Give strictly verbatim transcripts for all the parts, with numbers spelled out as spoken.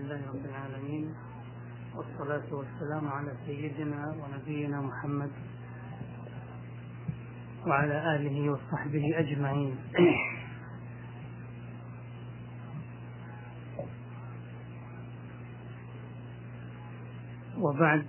لله رب العالمين، والصلاة والسلام على سيدنا ونبينا محمد وعلى آله وصحبه أجمعين. وبعد،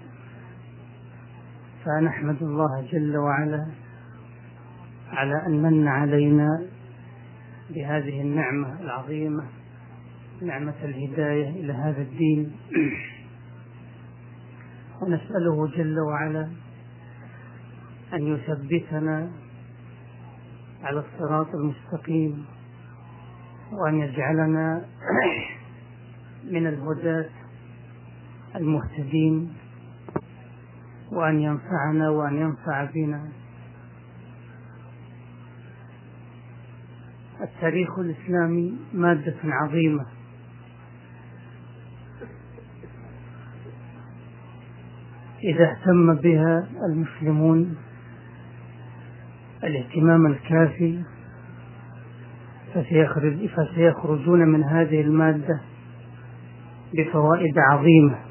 فنحمد الله جل وعلا على أن من علينا بهذه النعمة العظيمة، نعمة الهداية إلى هذا الدين، ونسأله جل وعلا أن يثبتنا على الصراط المستقيم، وأن يجعلنا من الهداة المهتدين، وأن ينفعنا وأن ينفع بنا. التاريخ الإسلامي مادة عظيمة، إذا اهتم بها المسلمون الاهتمام الكافي فسيخرج فسيخرجون من هذه المادة بفوائد عظيمة.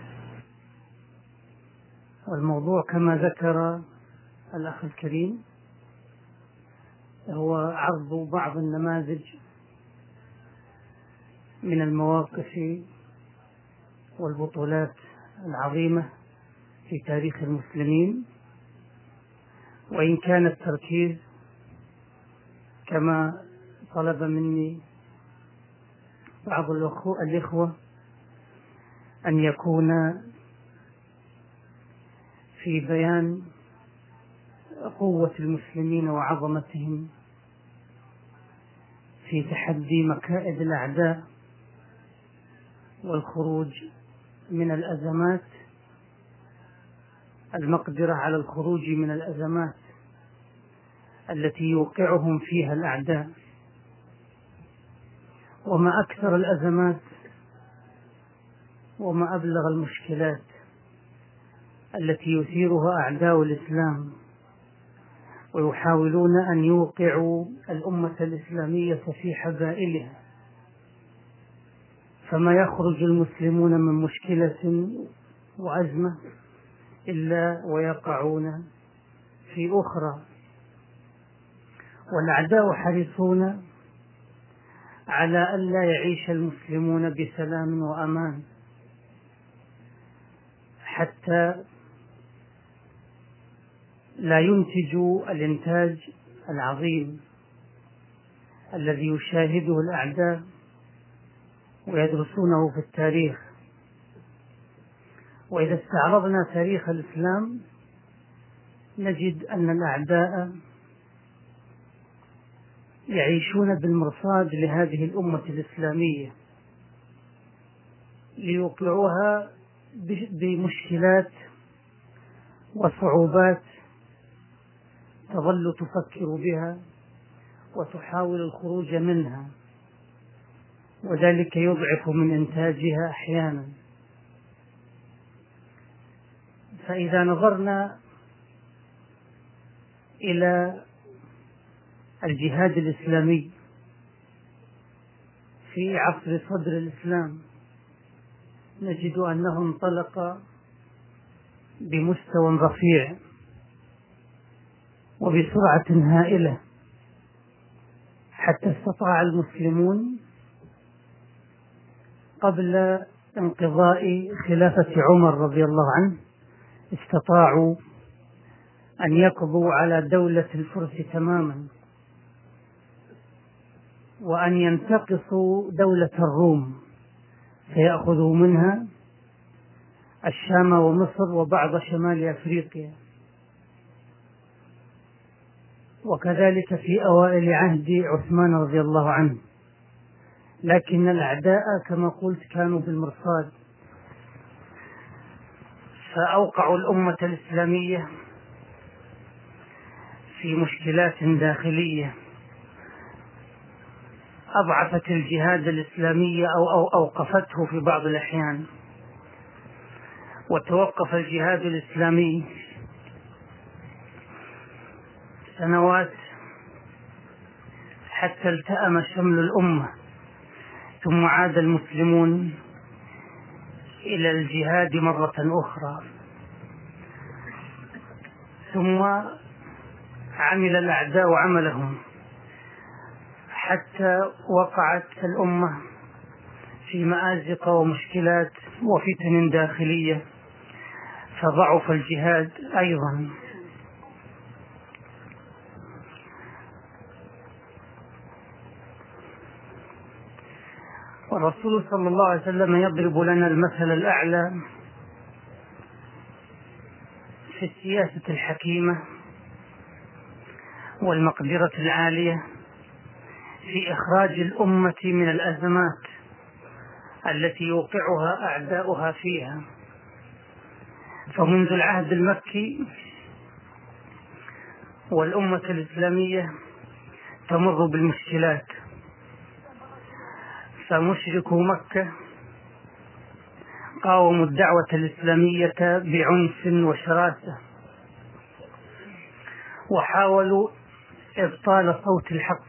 والموضوع كما ذكر الأخ الكريم هو عرض بعض النماذج من المواقف والبطولات العظيمة في تاريخ المسلمين، وإن كان التركيز كما طلب مني بعض الإخوة أن يكون في بيان قوة المسلمين وعظمتهم في تحدي مكائد الأعداء والخروج من الأزمات، المقدرة على الخروج من الأزمات التي يوقعهم فيها الأعداء. وما أكثر الأزمات وما أبلغ المشكلات التي يثيرها أعداء الإسلام، ويحاولون أن يوقعوا الأمة الإسلامية في حبائلها، فما يخرج المسلمون من مشكلة وأزمة إلا ويقعون في أخرى. والأعداء حريصون على ألا يعيش المسلمون بسلام وأمان، حتى لا ينتجوا الإنتاج العظيم الذي يشاهده الأعداء ويدرسونه في التاريخ. وإذا استعرضنا تاريخ الإسلام نجد أن الأعداء يعيشون بالمرصاد لهذه الأمة الإسلامية ليوقعوها بمشكلات وصعوبات تظل تفكر بها وتحاول الخروج منها، وذلك يضعف من إنتاجها أحيانا. فإذا نظرنا إلى الجهاد الإسلامي في عصر صدر الإسلام نجد أنه انطلق بمستوى رفيع وبسرعة هائلة، حتى استطاع المسلمون قبل انقضاء خلافة عمر رضي الله عنه استطاعوا أن يقضوا على دولة الفرس تماما، وأن ينتقصوا دولة الروم فيأخذوا منها الشام ومصر وبعض شمال أفريقيا. وكذلك في أوائل عهد عثمان رضي الله عنه، لكن الأعداء كما قلت كانوا بالمرصاد، فأوقعوا الأمة الإسلامية في مشكلات داخلية أضعفت الجهاد الإسلامي أو, أو أوقفته في بعض الأحيان. وتوقف الجهاد الإسلامي سنوات حتى التأم شمل الأمة، ثم عاد المسلمون إلى الجهاد مرة أخرى. ثم عمل الأعداء عملهم حتى وقعت الأمة في مآزق ومشكلات وفتن داخلية، فضعف الجهاد أيضا. والرسول صلى الله عليه وسلم يضرب لنا المثل الأعلى في السياسة الحكيمة والمقدرة العالية في إخراج الأمة من الأزمات التي يوقعها أعداؤها فيها. فمنذ العهد المكي والأمة الإسلامية تمر بالمشكلات، فمشركو مكة قاوموا الدعوة الإسلامية بعنف وشراسة، وحاولوا إبطال صوت الحق،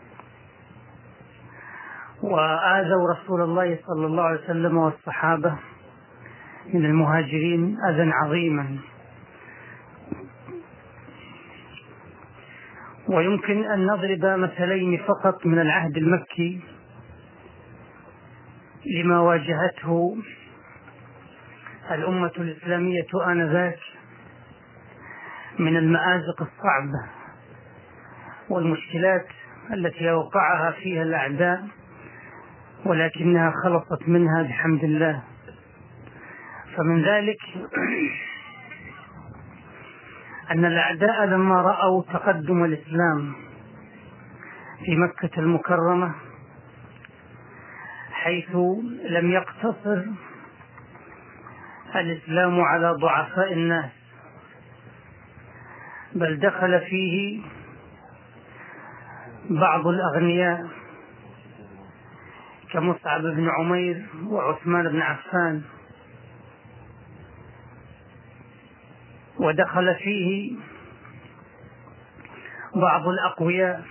وآذوا رسول الله صلى الله عليه وسلم والصحابة من المهاجرين أذى عظيما. ويمكن أن نضرب مثلين فقط من العهد المكي لما واجهته الأمة الإسلامية آنذاك من المآزق الصعبة والمشكلات التي وقعها فيها الأعداء، ولكنها خلصت منها بحمد الله. فمن ذلك أن الأعداء لما رأوا تقدم الإسلام في مكة المكرمة، حيث لم يقتصر الإسلام على ضعفاء الناس، بل دخل فيه بعض الأغنياء كمصعب بن عمير وعثمان بن عفان، ودخل فيه بعض الأقوياء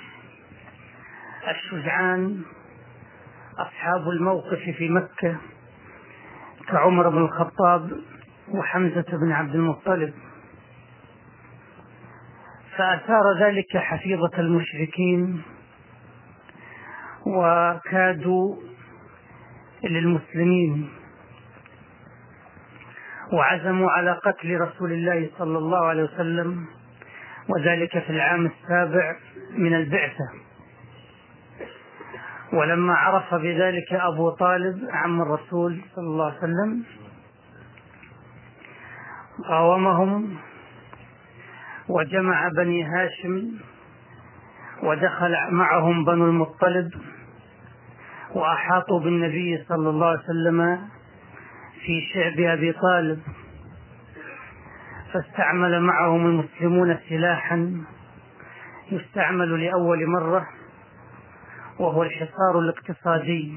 الشجعان أصحاب الموقف في مكة كعمر بن الخطاب وحمزة بن عبد المطلب. فأثار ذلك حفيظة المشركين، وكادوا للمسلمين، وعزموا على قتل رسول الله صلى الله عليه وسلم، وذلك في العام السابع من البعثة. ولما عرف بذلك أبو طالب عم الرسول صلى الله عليه وسلم قاومهم وجمع بني هاشم، ودخل معهم بنو المطلب، وأحاطوا بالنبي صلى الله عليه وسلم في شعب أبي طالب، فاستعمل معهم المسلمون سلاحا يستعمل لأول مرة، وهو الحصار الاقتصادي.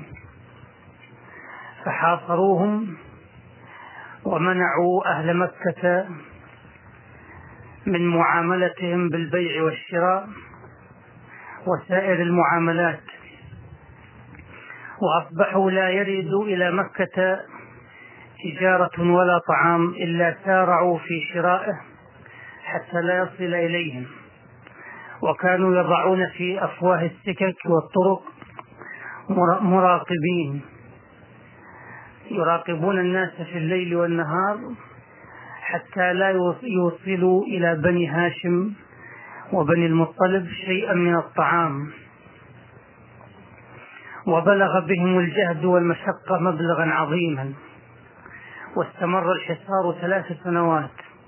فحاصروهم ومنعوا أهل مكة من معاملتهم بالبيع والشراء وسائر المعاملات، وأصبحوا لا يردوا إلى مكة تجارة ولا طعام إلا سارعوا في شرائه حتى لا يصل إليهم. وكانوا يضعون في أفواه السكك والطرق مراقبين يراقبون الناس في الليل والنهار حتى لا يوصلوا إلى بني هاشم وبني المطلب شيئا من الطعام. وبلغ بهم الجهد والمشقة مبلغا عظيما، واستمر الحصار ثلاث سنوات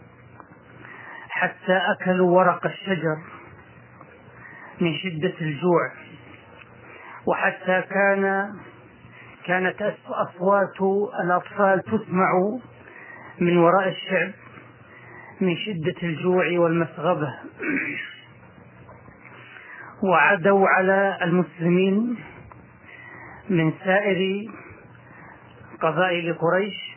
حتى أكلوا ورق الشجر من شدة الجوع، وحتى كان كانت أصوات الأطفال تسمع من وراء الشعب من شدة الجوع والمسغبة. وعدوا على المسلمين من سائر قبائل قريش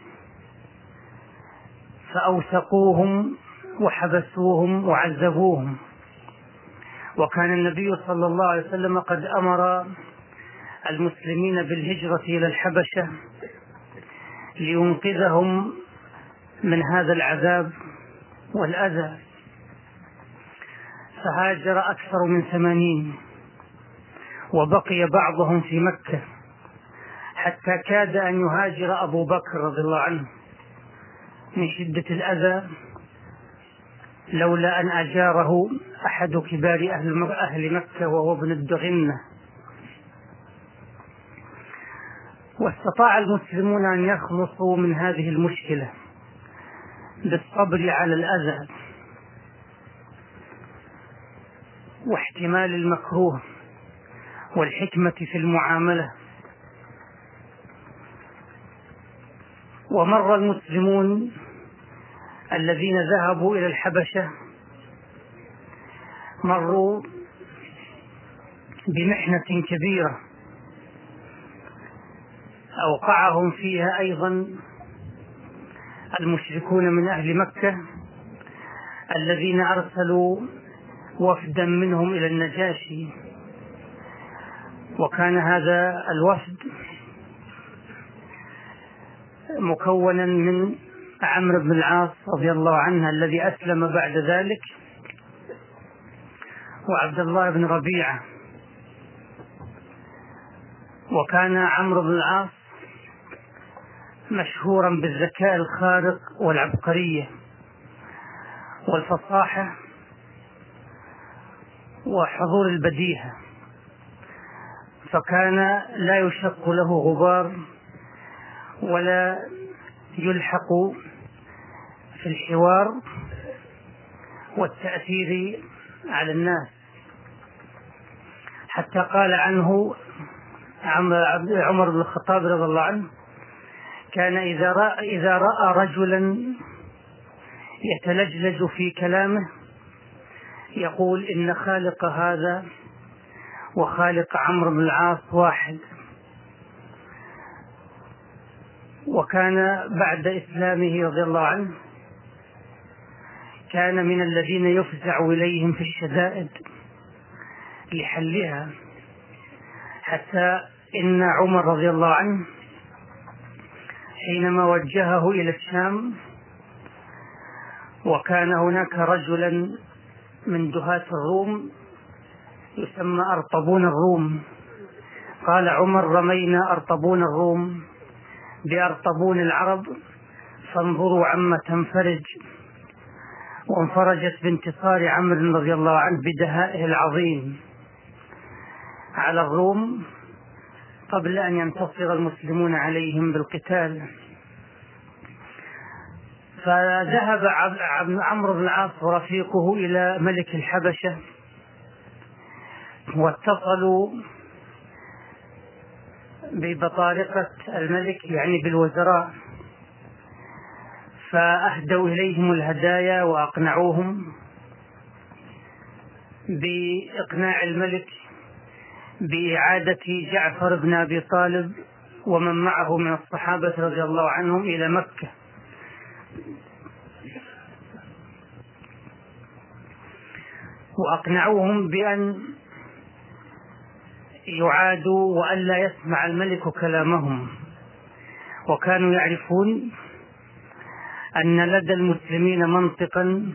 فأوثقوهم وحبسوهم وعذبوهم. وكان النبي صلى الله عليه وسلم قد أمر المسلمين بالهجرة إلى الحبشة لينقذهم من هذا العذاب والأذى، فهاجر أكثر من ثمانين، وبقي بعضهم في مكة حتى كاد أن يهاجر أبو بكر رضي الله عنه من شدة الأذى، لولا أن أجاره أحد كبار أهل مكة وهو ابن الدغنة. واستطاع المسلمون أن يخلصوا من هذه المشكلة بالصبر على الأذى واحتمال المكروه والحكمة في المعاملة. ومر المسلمون الذين ذهبوا إلى الحبشة مروا بمحنة كبيرة أوقعهم فيها أيضا المشركون من أهل مكة الذين أرسلوا وفدا منهم إلى النجاشي، وكان هذا الوفد مكونا من عمرو بن العاص رضي الله عنه الذي أسلم بعد ذلك، وعبد الله بن ربيعة. وكان عمرو بن العاص مشهورا بالذكاء الخارق والعبقرية والفصاحة وحضور البديهة، فكان لا يشق له غبار ولا يلحق في الحوار والتأثير على الناس، حتى قال عنه عمر بن الخطاب رضي الله عنه: كان إذا رأى, إذا رأى رجلا يتلجلج في كلامه يقول إن خالق هذا وخالق عمرو بن العاص واحد. وكان بعد إسلامه رضي الله عنه كان من الذين يفزع إليهم في الشدائد لحلها، حتى إن عمر رضي الله عنه حينما وجهه إلى الشام وكان هناك رجلا من دهاة الروم يسمى أرطبون الروم، قال عمر: رمينا أرطبون الروم بأرطبون العرب فانظروا عما تنفرج. وانفرجت بانتصار عمرو رضي الله عنه بدهائه العظيم على الروم قبل أن ينتصر المسلمون عليهم بالقتال. فذهب عمرو بن العاص ورفيقه إلى ملك الحبشة واتصلوا ببطارقة الملك يعني بالوزراء، فأهدوا إليهم الهدايا وأقنعوهم بإقناع الملك بإعادة جعفر بن أبي طالب ومن معه من الصحابة رضي الله عنهم إلى مكة، وأقنعوهم بأن يعادوا وألا يسمع الملك كلامهم. وكانوا يعرفون أن لدى المسلمين منطقا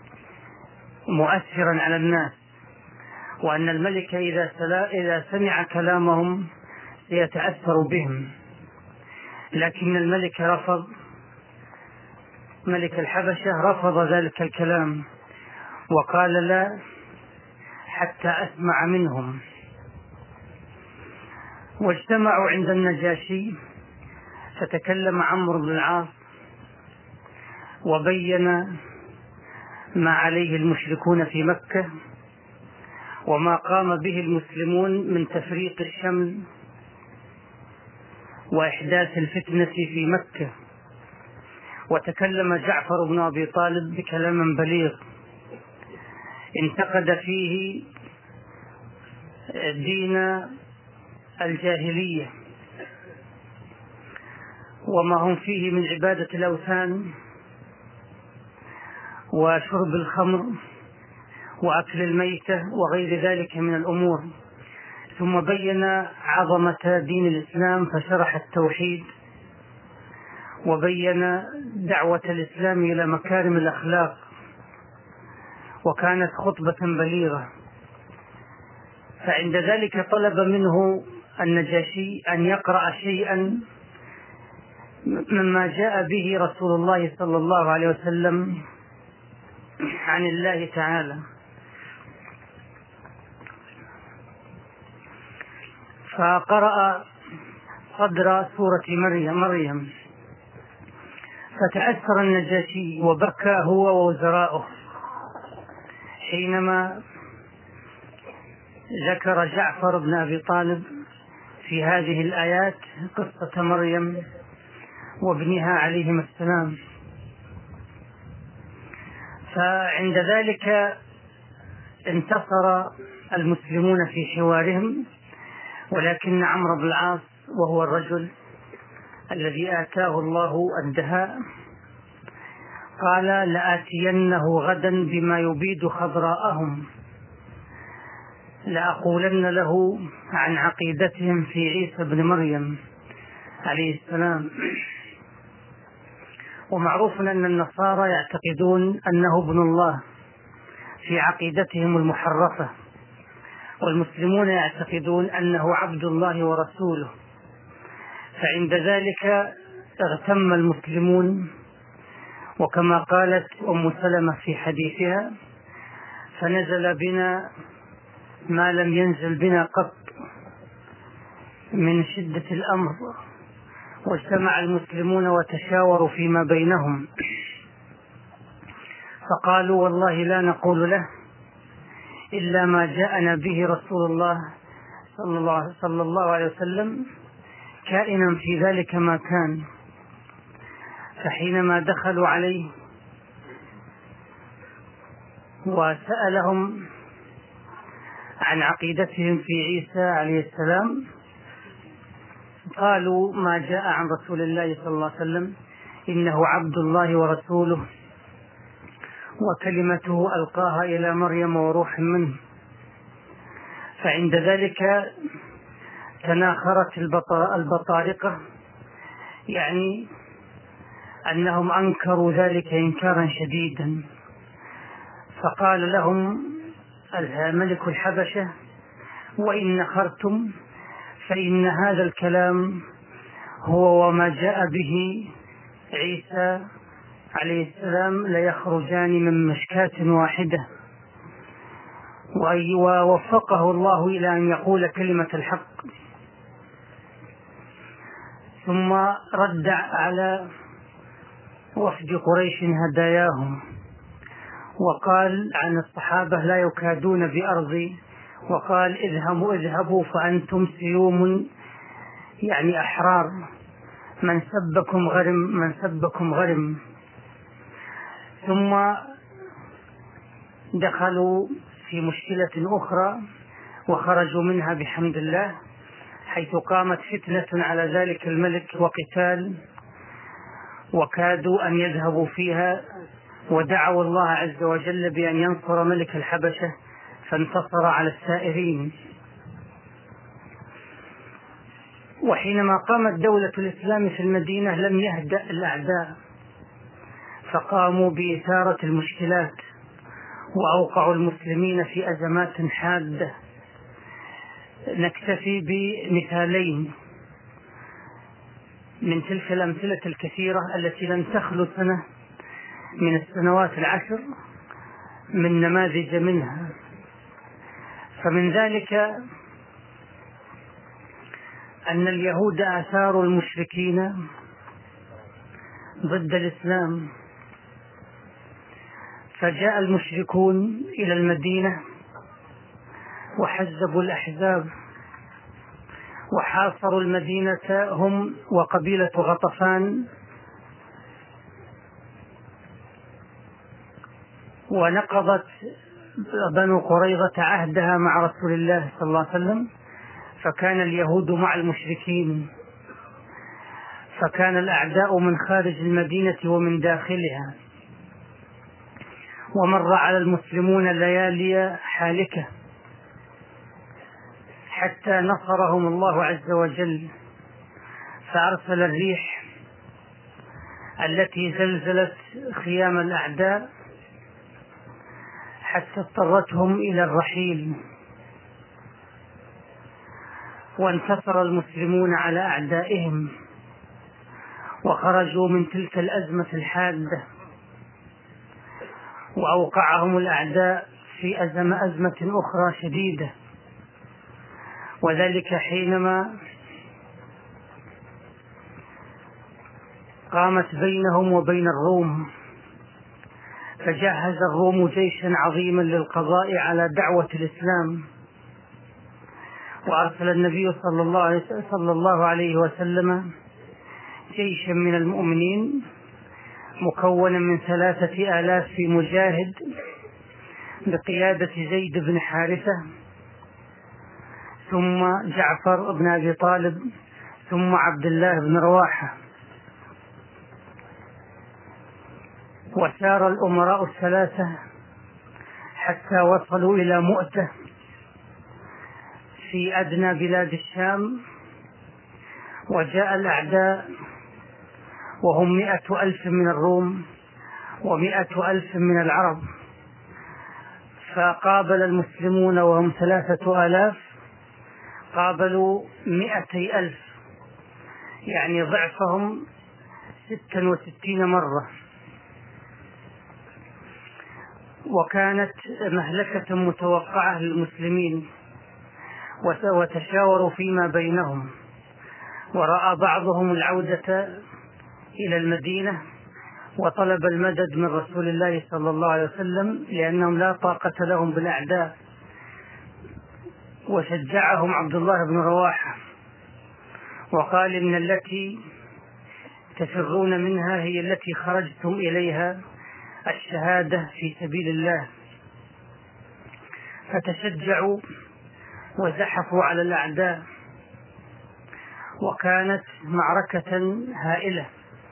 مؤثرا على الناس، وأن الملك إذا, إذا سمع كلامهم سيتأثر بهم، لكن الملك رفض، ملك الحبشة رفض ذلك الكلام وقال: لا حتى أسمع منهم. واجتمعوا عند النجاشي فتكلم عمرو بن العاص وبين ما عليه المشركون في مكة وما قام به المسلمون من تفريق الشمل وإحداث الفتنة في مكة. وتكلم جعفر بن أبي طالب بكلام بليغ انتقد فيه دين الجاهلية وما هم فيه من عبادة الأوثان وشرب الخمر وأكل الميتة وغير ذلك من الأمور، ثم بين عظمة دين الإسلام فشرح التوحيد وبين دعوة الإسلام إلى مكارم الأخلاق، وكانت خطبة بليغة. فعند ذلك طلب منه النجاشي أن يقرأ شيئا مما جاء به رسول الله صلى الله عليه وسلم عن الله تعالى. فقرأ صدر سورة مريم مريم فتأثر النجاشي وبكى هو ووزراؤه حينما ذكر جعفر بن أبي طالب في هذه الآيات قصة مريم وابنها عليهما السلام. فعند ذلك انتصر المسلمون في حوارهم، ولكن عمرو بن العاص وهو الرجل الذي آتاه الله الدهاء قال: لآتينه غدا بما يبيد خضراءهم، لأقولن له عن عقيدتهم في عيسى بن مريم عليه السلام. ومعروف أن النصارى يعتقدون أنه ابن الله في عقيدتهم المحرفة، والمسلمون يعتقدون أنه عبد الله ورسوله. فعند ذلك اغتم المسلمون، وكما قالت أم سلمة في حديثها: فنزل بنا ما لم ينزل بنا قط من شدة الأمر، واجتمع المسلمون وتشاوروا فيما بينهم، فقالوا: والله لا نقول له إلا ما جاءنا به رسول الله صلى الله عليه وسلم، كائنا في ذلك ما كان. فحينما دخلوا عليه وسألهم عن عقيدتهم في عيسى عليه السلام قالوا ما جاء عن رسول الله صلى الله عليه وسلم إنه عبد الله ورسوله وكلمته ألقاها إلى مريم وروح منه. فعند ذلك تناخرت البطارقة، يعني أنهم أنكروا ذلك إنكارا شديدا. فقال لهم ملك الحبشة: وإن نخرتم فإن هذا الكلام هو وما جاء به عيسى عليه السلام ليخرجان من مشكاة واحدة، ووفقه الله إلى أن يقول كلمة الحق. ثم رد على وفد قريش هداياهم وقال عن الصحابة: لا يكادون بأرضي، وقال: اذهبوا اذهبوا فأنتم سيوم، يعني أحرار، من سبكم غرم من سبكم غرم. ثم دخلوا في مشكلة أخرى وخرجوا منها بحمد الله، حيث قامت فتنة على ذلك الملك وقتال، وكادوا أن يذهبوا فيها، ودعوا الله عز وجل بأن ينصر ملك الحبشة، فانتصر على السائرين. وحينما قامت دولة الإسلام في المدينة لم يهدأ الأعداء، فقاموا بإثارة المشكلات وأوقعوا المسلمين في أزمات حادة. نكتفي بمثالين من تلك الأمثلة الكثيرة التي لم تخلو سنة من السنوات العشر من نماذج منها. فمن ذلك أن اليهود آثاروا المشركين ضد الإسلام، فجاء المشركون إلى المدينة وحزبوا الأحزاب وحاصروا المدينة هم وقبيلة غطفان، ونقضت بنو قريظة عهدها مع رسول الله صلى الله عليه وسلم، فكان اليهود مع المشركين، فكان الأعداء من خارج المدينة ومن داخلها. ومر على المسلمون ليالي حالكة حتى نصرهم الله عز وجل، فأرسل الريح التي زلزلت خيام الأعداء حتى اضطرتهم إلى الرحيل، وانتصر المسلمون على أعدائهم وخرجوا من تلك الأزمة الحادة، وأوقعهم الأعداء في أزمة أزمة أخرى شديدة، وذلك حينما قامت بينهم وبين الروم، فجهز الروم جيشا عظيما للقضاء على دعوة الإسلام، وأرسل النبي صلى الله صلى الله عليه وسلم جيشا من المؤمنين مكونا من ثلاثة آلاف مجاهد بقيادة زيد بن حارثة، ثم جعفر بن أبي طالب، ثم عبد الله بن رواحة. وسار الأمراء الثلاثة حتى وصلوا إلى مؤتة في أدنى بلاد الشام، وجاء الأعداء وهم مئة ألف من الروم ومئة ألف من العرب، فقابل المسلمون وهم ثلاثة آلاف قابلوا مئتي ألف، يعني ضعفهم ستا وستين مرة، وكانت مهلكة متوقعة للمسلمين، وتشاوروا فيما بينهم، ورأى بعضهم العودة إلى المدينة وطلب المدد من رسول الله صلى الله عليه وسلم لأنهم لا طاقة لهم بالأعداء. وشجعهم عبد الله بن رواحة وقال: إن التي تفرون منها هي التي خرجتم إليها، الشهادة في سبيل الله. فتشجعوا وزحفوا على الأعداء، وكانت معركة هائلة،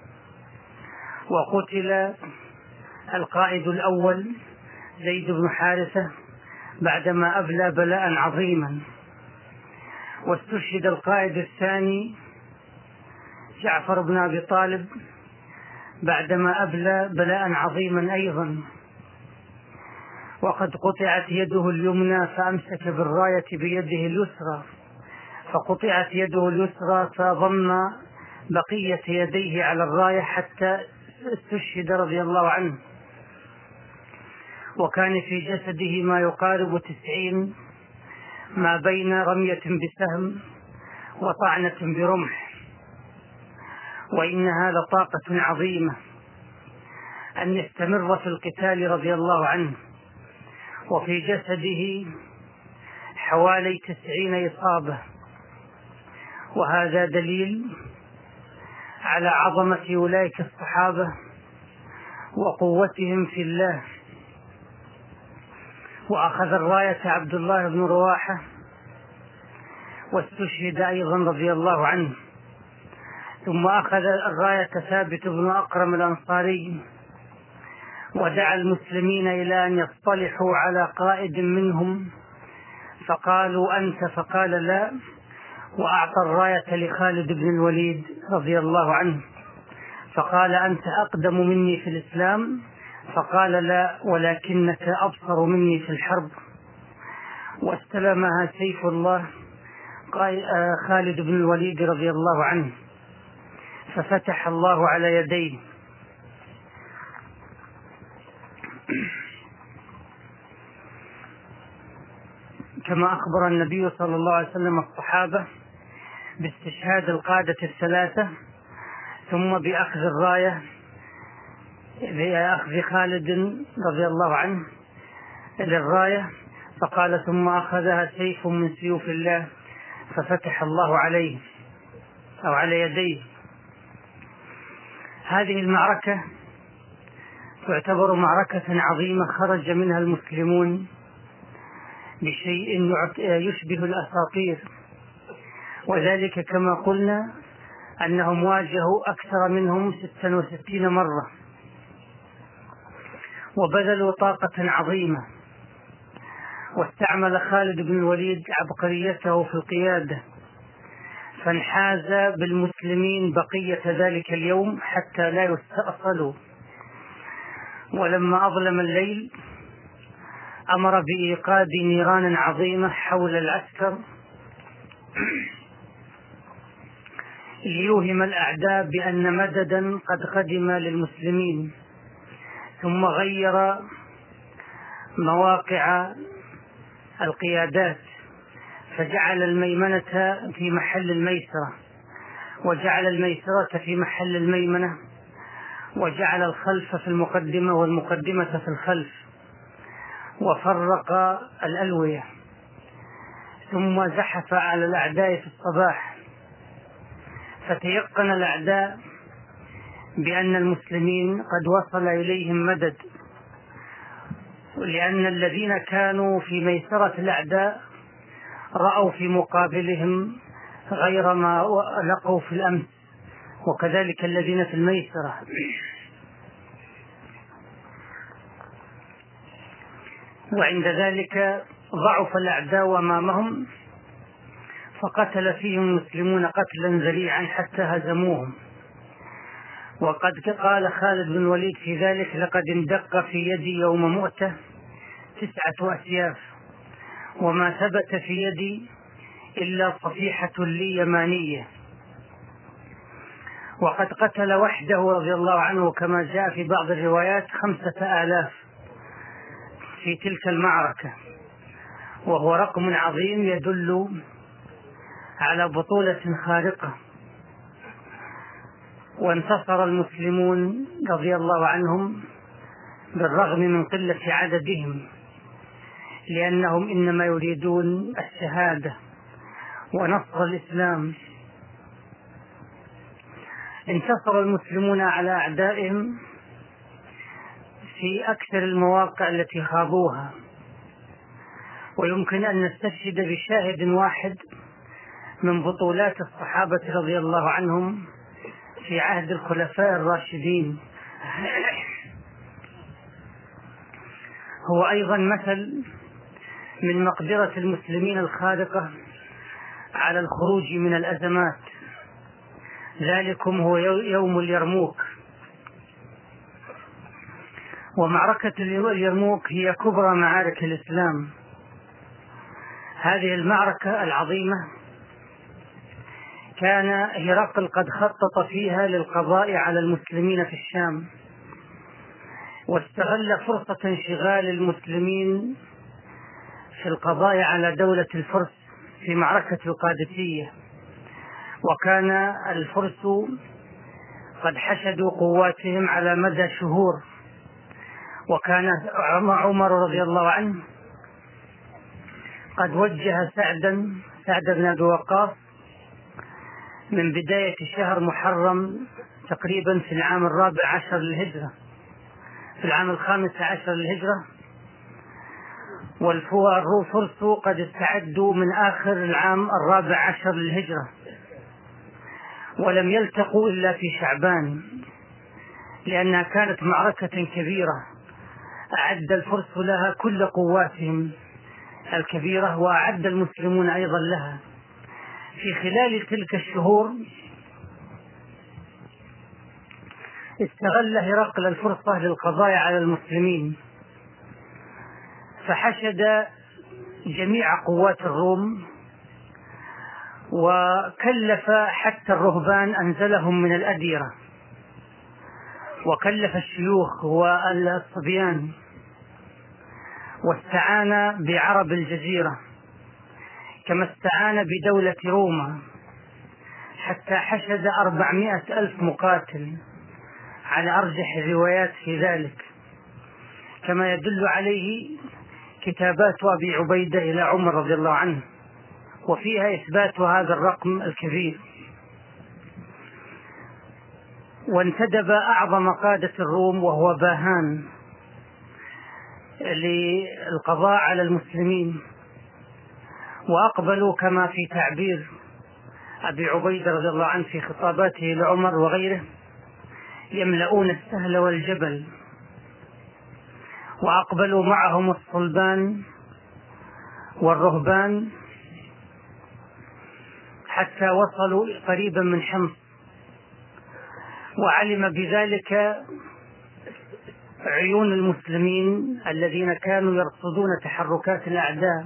وقتل القائد الأول زيد بن حارثة بعدما أبلى بلاء عظيما، واستشهد القائد الثاني جعفر بن أبي طالب بعدما أبلى بلاء عظيما أيضا، وقد قطعت يده اليمنى فأمسك بالراية بيده اليسرى، فقطعت يده اليسرى فضم بقية يديه على الراية حتى استشهد رضي الله عنه، وكان في جسده ما يقارب تسعين، ما بين رمية بسهم وطعنة برمح. وإنها لطاقة عظيمة أن يستمر في القتال رضي الله عنه، وفي جسده حوالي تسعين إصابة، وهذا دليل على عظمة أولئك الصحابة وقوتهم في الله. وأخذ الراية عبد الله بن رواحة واستشهد أيضا رضي الله عنه، ثم أخذ الراية ثابت بن أقرم الأنصاري، ودعا المسلمين إلى أن يصطلحوا على قائد منهم، فقالوا: أنت؟ فقال: لا، وأعطى الراية لخالد بن الوليد رضي الله عنه، فقال: أنت أقدم مني في الإسلام؟ فقال: لا، ولكنك أبصر مني في الحرب. واستلمها سيف الله خالد بن الوليد رضي الله عنه، ففتح الله على يديه. كما أخبر النبي صلى الله عليه وسلم الصحابة باستشهاد القادة الثلاثة، ثم بأخذ الراية بأخذ خالد رضي الله عنه للراية، فقال: ثم أخذها سيف من سيوف الله، ففتح الله عليه أو على يديه. هذه المعركة تعتبر معركة عظيمة خرج منها المسلمون بشيء يشبه الأساطير، وذلك كما قلنا أنهم واجهوا أكثر منهم ستا وستين مرة، وبذلوا طاقة عظيمة، واستعمل خالد بن الوليد عبقريته في القيادة، فانحاز بالمسلمين بقية ذلك اليوم حتى لا يستأصلوا. ولما أظلم الليل أمر بإيقاد نيران عظيمة حول العسكر ليوهم الأعداء بأن مددا قد قدم للمسلمين، ثم غير مواقع القيادات فجعل الميمنة في محل الميسرة، وجعل الميسرة في محل الميمنة، وجعل الخلف في المقدمة والمقدمة في الخلف، وفرق الألوية، ثم زحف على الأعداء في الصباح، فتيقن الأعداء بأن المسلمين قد وصل إليهم مدد، لأن الذين كانوا في ميسرة الأعداء رأوا في مقابلهم غير ما لقوا في الأمس، وكذلك الذين في الميسرة. وعند ذلك ضعف الأعداء أمامهم، فقتل فيهم المسلمون قتلا ذريعا حتى هزموهم. وقد قال خالد بن الوليد في ذلك: لقد اندق في يدي يوم مؤتة تسعة أسياف، وما ثبت في يدي إلا صفيحة لي يمانية. وقد قتل وحده رضي الله عنه كما جاء في بعض الروايات خمسة آلاف في تلك المعركة، وهو رقم عظيم يدل على بطولة خارقة. وانتصر المسلمون رضي الله عنهم بالرغم من قلة عددهم، لأنهم إنما يريدون الشهادة ونصر الإسلام. انتصر المسلمون على أعدائهم في أكثر المواقع التي خاضوها، ويمكن أن نستشهد بشاهد واحد من بطولات الصحابة رضي الله عنهم في عهد الخلفاء الراشدين. هو أيضا مثل من مقدرة المسلمين الخارقة على الخروج من الأزمات. ذلكم هو يوم اليرموك. ومعركة اليرموك هي كبرى معارك الإسلام. هذه المعركة العظيمة كان هرقل قد خطط فيها للقضاء على المسلمين في الشام، واستغل فرصة انشغال المسلمين في القضاء على دولة الفرس في معركة القادسية. وكان الفرس قد حشدوا قواتهم على مدى شهور، وكان عمر رضي الله عنه قد وجه سعدا سعد بن أبي وقاص من بداية شهر محرم تقريبا في العام الرابع عشر للهجرة في العام الخامس عشر للهجرة، والفرس قد استعدوا من آخر العام الرابع عشر للهجرة، ولم يلتقوا إلا في شعبان، لأنها كانت معركة كبيرة أعد الفرس لها كل قواتهم الكبيرة، وأعد المسلمون أيضا لها. في خلال تلك الشهور استغل هرقل الفرصة للقضاء على المسلمين، فحشد جميع قوات الروم، وكلف حتى الرهبان أنزلهم من الأديرة، وكلف الشيوخ والصبيان، واستعان بعرب الجزيرة، كما استعان بدولة روما، حتى حشد أربعمائة ألف مقاتل على أرجح الروايات في ذلك، كما يدل عليه كتابات أبي عبيدة إلى عمر رضي الله عنه، وفيها إثبات هذا الرقم الكبير. وانتدب أعظم قادة الروم وهو باهان للقضاء على المسلمين، وأقبلوا كما في تعبير أبي عبيدة رضي الله عنه في خطاباته لعمر وغيره: يملؤون السهل والجبل. وأقبلوا معهم الصلبان والرهبان حتى وصلوا قريبا من حمص، وعلم بذلك عيون المسلمين الذين كانوا يرصدون تحركات الأعداء،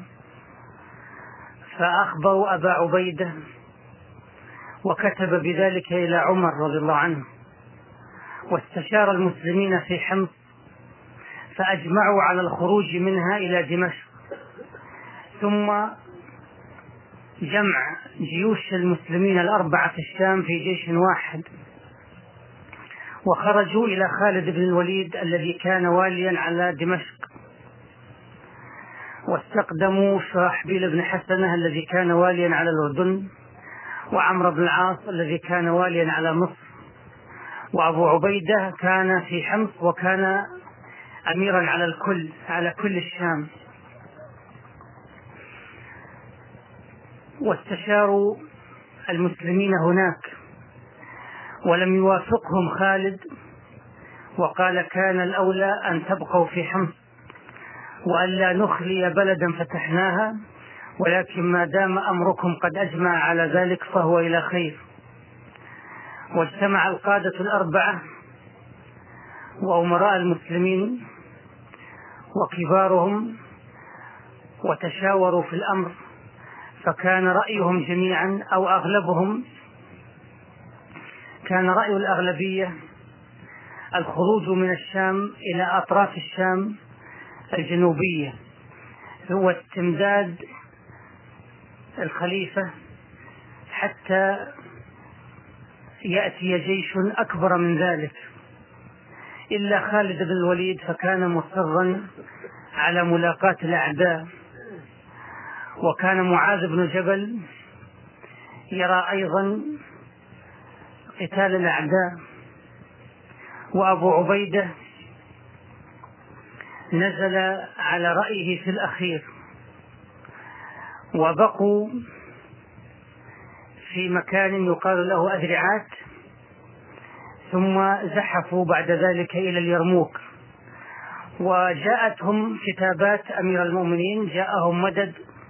فأخبروا أبا عبيدة وكتب بذلك إلى عمر رضي الله عنه، واستشار المسلمين في حمص فأجمعوا على الخروج منها إلى دمشق، ثم جمع جيوش المسلمين الأربعة في الشام في جيش واحد، وخرجوا إلى خالد بن الوليد الذي كان واليا على دمشق، واستقدموا شراحبيل بن حسنة الذي كان واليا على الأردن، وعمرو بن العاص الذي كان واليا على مصر، وأبو عبيدة كان في حمص وكان أميرا على الكل على كل الشام. واستشاروا المسلمين هناك ولم يوافقهم خالد، وقال كان الأولى أن تبقوا في حمص وألا نخلي بلدا فتحناها، ولكن ما دام أمركم قد أجمع على ذلك فهو إلى خير. واجتمع القادة الأربعة وأمراء المسلمين وكبارهم وتشاوروا في الأمر، فكان رأيهم جميعا أو أغلبهم كان رأي الأغلبية الخروج من الشام إلى أطراف الشام الجنوبية، هو استمداد الخليفة حتى يأتي جيش أكبر من ذلك، إلا خالد بن الوليد فكان مصرا على ملاقاة الأعداء. وكان معاذ بن جبل يرى أيضا قتال الأعداء، وأبو عبيدة نزل على رأيه في الأخير، وبقوا في مكان يقال له أذرعات، ثم زحفوا بعد ذلك إلى اليرموك. وجاءتهم كتابات أمير المؤمنين، جاءهم مدد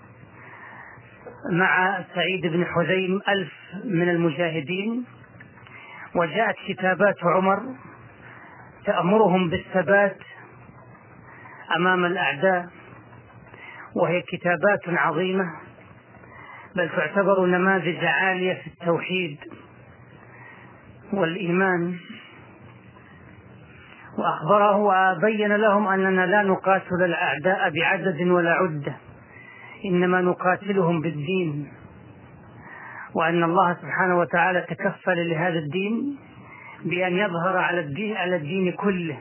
مع سعيد بن حذيم ألف من المجاهدين، وجاءت كتابات عمر تأمرهم بالثبات أمام الأعداء، وهي كتابات عظيمة بل تعتبر نماذج عالية في التوحيد والإيمان. وأخبره وبين لهم أننا لا نقاتل الأعداء بعدد ولا عدة، إنما نقاتلهم بالدين، وأن الله سبحانه وتعالى تكفل لهذا الدين بأن يظهر على الدين على الدين كله.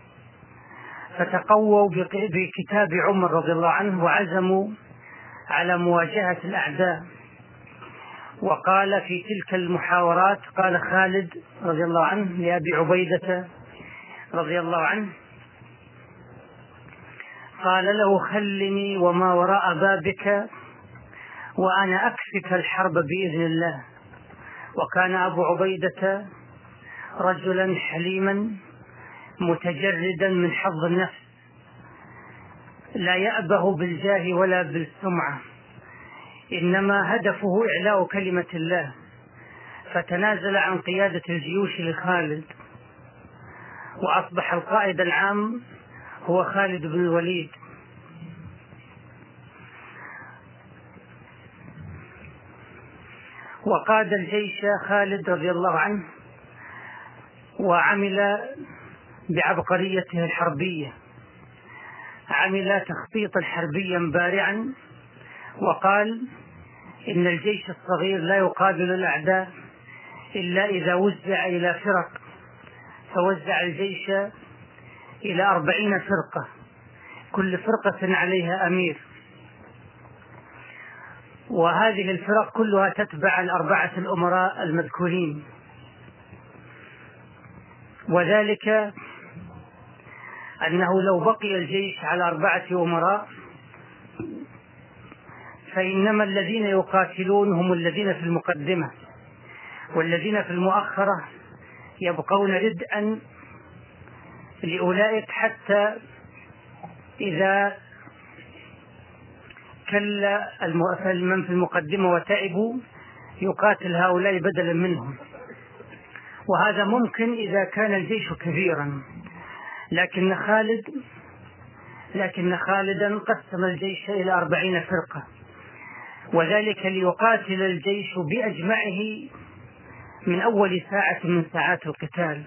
فتقووا بكتاب عمر رضي الله عنه وعزموا على مواجهة الأعداء. وقال في تلك المحاورات، قال خالد رضي الله عنه لأبي عبيدة رضي الله عنه، قال له خلني وما وراء بابك وأنا أكفك الحرب بإذن الله. وكان أبو عبيدة رجلا حليما متجردا من حظ النفس، لا يأبه بالجاه ولا بالسمعة، إنما هدفه إعلاء كلمة الله، فتنازل عن قيادة الجيوش لخالد، وأصبح القائد العام هو خالد بن الوليد. وقاد الجيش خالد رضي الله عنه، وعمل بعبقريته الحربية، عمل تخطيطا حربيا بارعا، وقال إن الجيش الصغير لا يقابل الأعداء إلا إذا وزع إلى فرق، فوزع الجيش إلى أربعين فرقة، كل فرقة عليها أمير، وهذه الفرق كلها تتبع الأربعة الأمراء المذكورين. وذلك أنه لو بقي الجيش على أربعة أمراء فإنما الذين يقاتلون هم الذين في المقدمة، والذين في المؤخرة يبقون ردءا لأولئك، حتى إذا كل من في المقدمة وتعبوا يقاتل هؤلاء بدلا منهم، وهذا ممكن إذا كان الجيش كبيرا. لكن خالد لكن خالدا قسم الجيش إلى أربعين فرقة، وذلك ليقاتل الجيش بأجمعه من أول ساعة من ساعات القتال.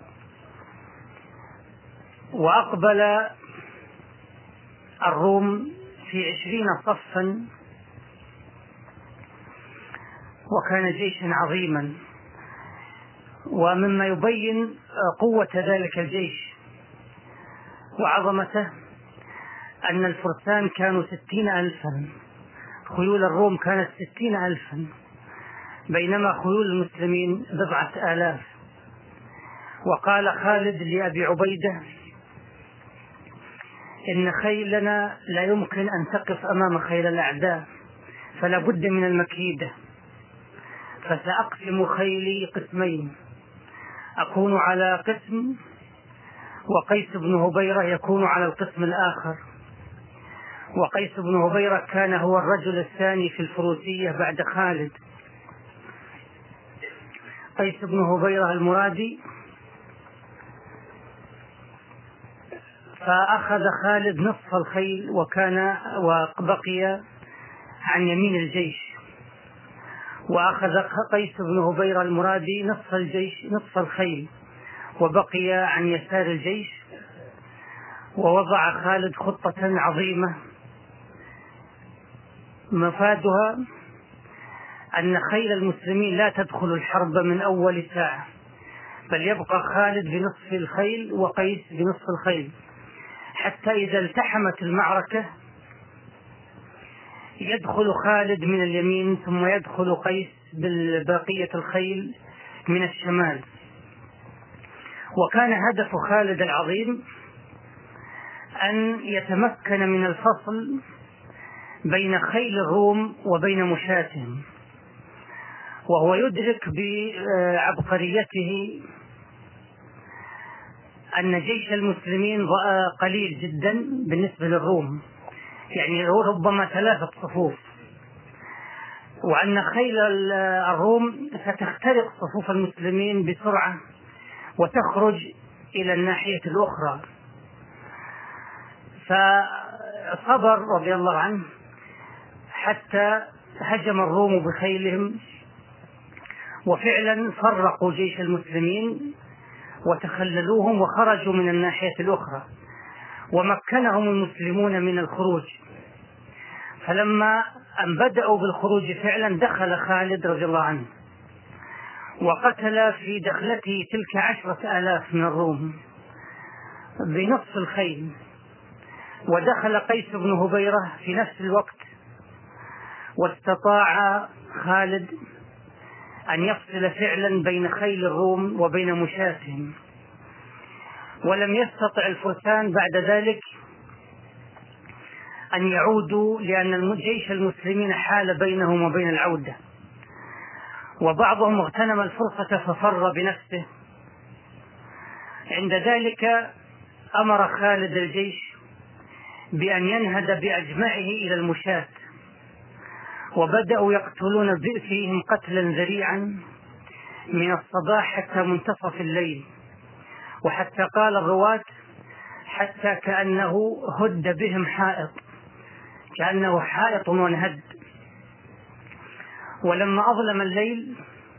وأقبل الروم في عشرين صفا، وكان جيشا عظيما. ومما يبين قوة ذلك الجيش وعظمته أن الفرسان كانوا ستين ألفا، خيول الروم كانت ستين ألفا، بينما خيول المسلمين بضعة آلاف. وقال خالد لأبي عبيدة: إن خيلنا لا يمكن أن تقف أمام خيل الأعداء، فلا بد من المكيدة، فسأقسم خيلي قسمين، أكون على قسم وقيس بن هبيرة يكون على القسم الآخر. وقيس بن هبيرة كان هو الرجل الثاني في الفروسية بعد خالد. قيس بن هبيرة المرادي. فأخذ خالد نصف الخيل وكان وبقي عن يمين الجيش، وأخذ قيس بن هبيرة المرادي نصف الجيش نصف الخيل وبقي عن يسار الجيش. ووضع خالد خطة عظيمة مفادها أن خيل المسلمين لا تدخل الحرب من أول ساعة، بل يبقى خالد بنصف الخيل وقيس بنصف الخيل، حتى إذا التحمت المعركة يدخل خالد من اليمين ثم يدخل قيس ببقية الخيل من الشمال. وكان هدف خالد العظيم أن يتمكن من الفصل بين خيل الروم وبين مشاتهم، وهو يدرك بعبقريته أن جيش المسلمين قليل جدا بالنسبة للروم، يعني ربما ثلاثة صفوف، وأن خيل الروم ستخترق صفوف المسلمين بسرعة وتخرج إلى الناحية الأخرى. فصبر رضي الله عنه حتى هجم الروم بخيلهم، وفعلا فرقوا جيش المسلمين وتخللوهم وخرجوا من الناحية الأخرى، ومكنهم المسلمون من الخروج. فلما أن بدأوا بالخروج فعلا دخل خالد رضي الله عنه وقتل في دخلته تلك عشرة آلاف من الروم بنصف الخيل. ودخل قيس بن هبيرة في نفس الوقت، واستطاع خالد أن يفصل فعلا بين خيل الروم وبين مشاتهم. ولم يستطع الفرسان بعد ذلك أن يعودوا، لأن جيش المسلمين حال بينهم وبين العودة، وبعضهم اغتنم الفرصة ففر بنفسه. عند ذلك أمر خالد الجيش بأن ينهد بأجمعه إلى المشاة، وبدأوا يقتلون فيهم قتلا ذريعا من الصباح حتى منتصف الليل، وحتى قال الرواة حتى كأنه هد بهم حائط، كأنه حائط وانهد. ولما أظلم الليل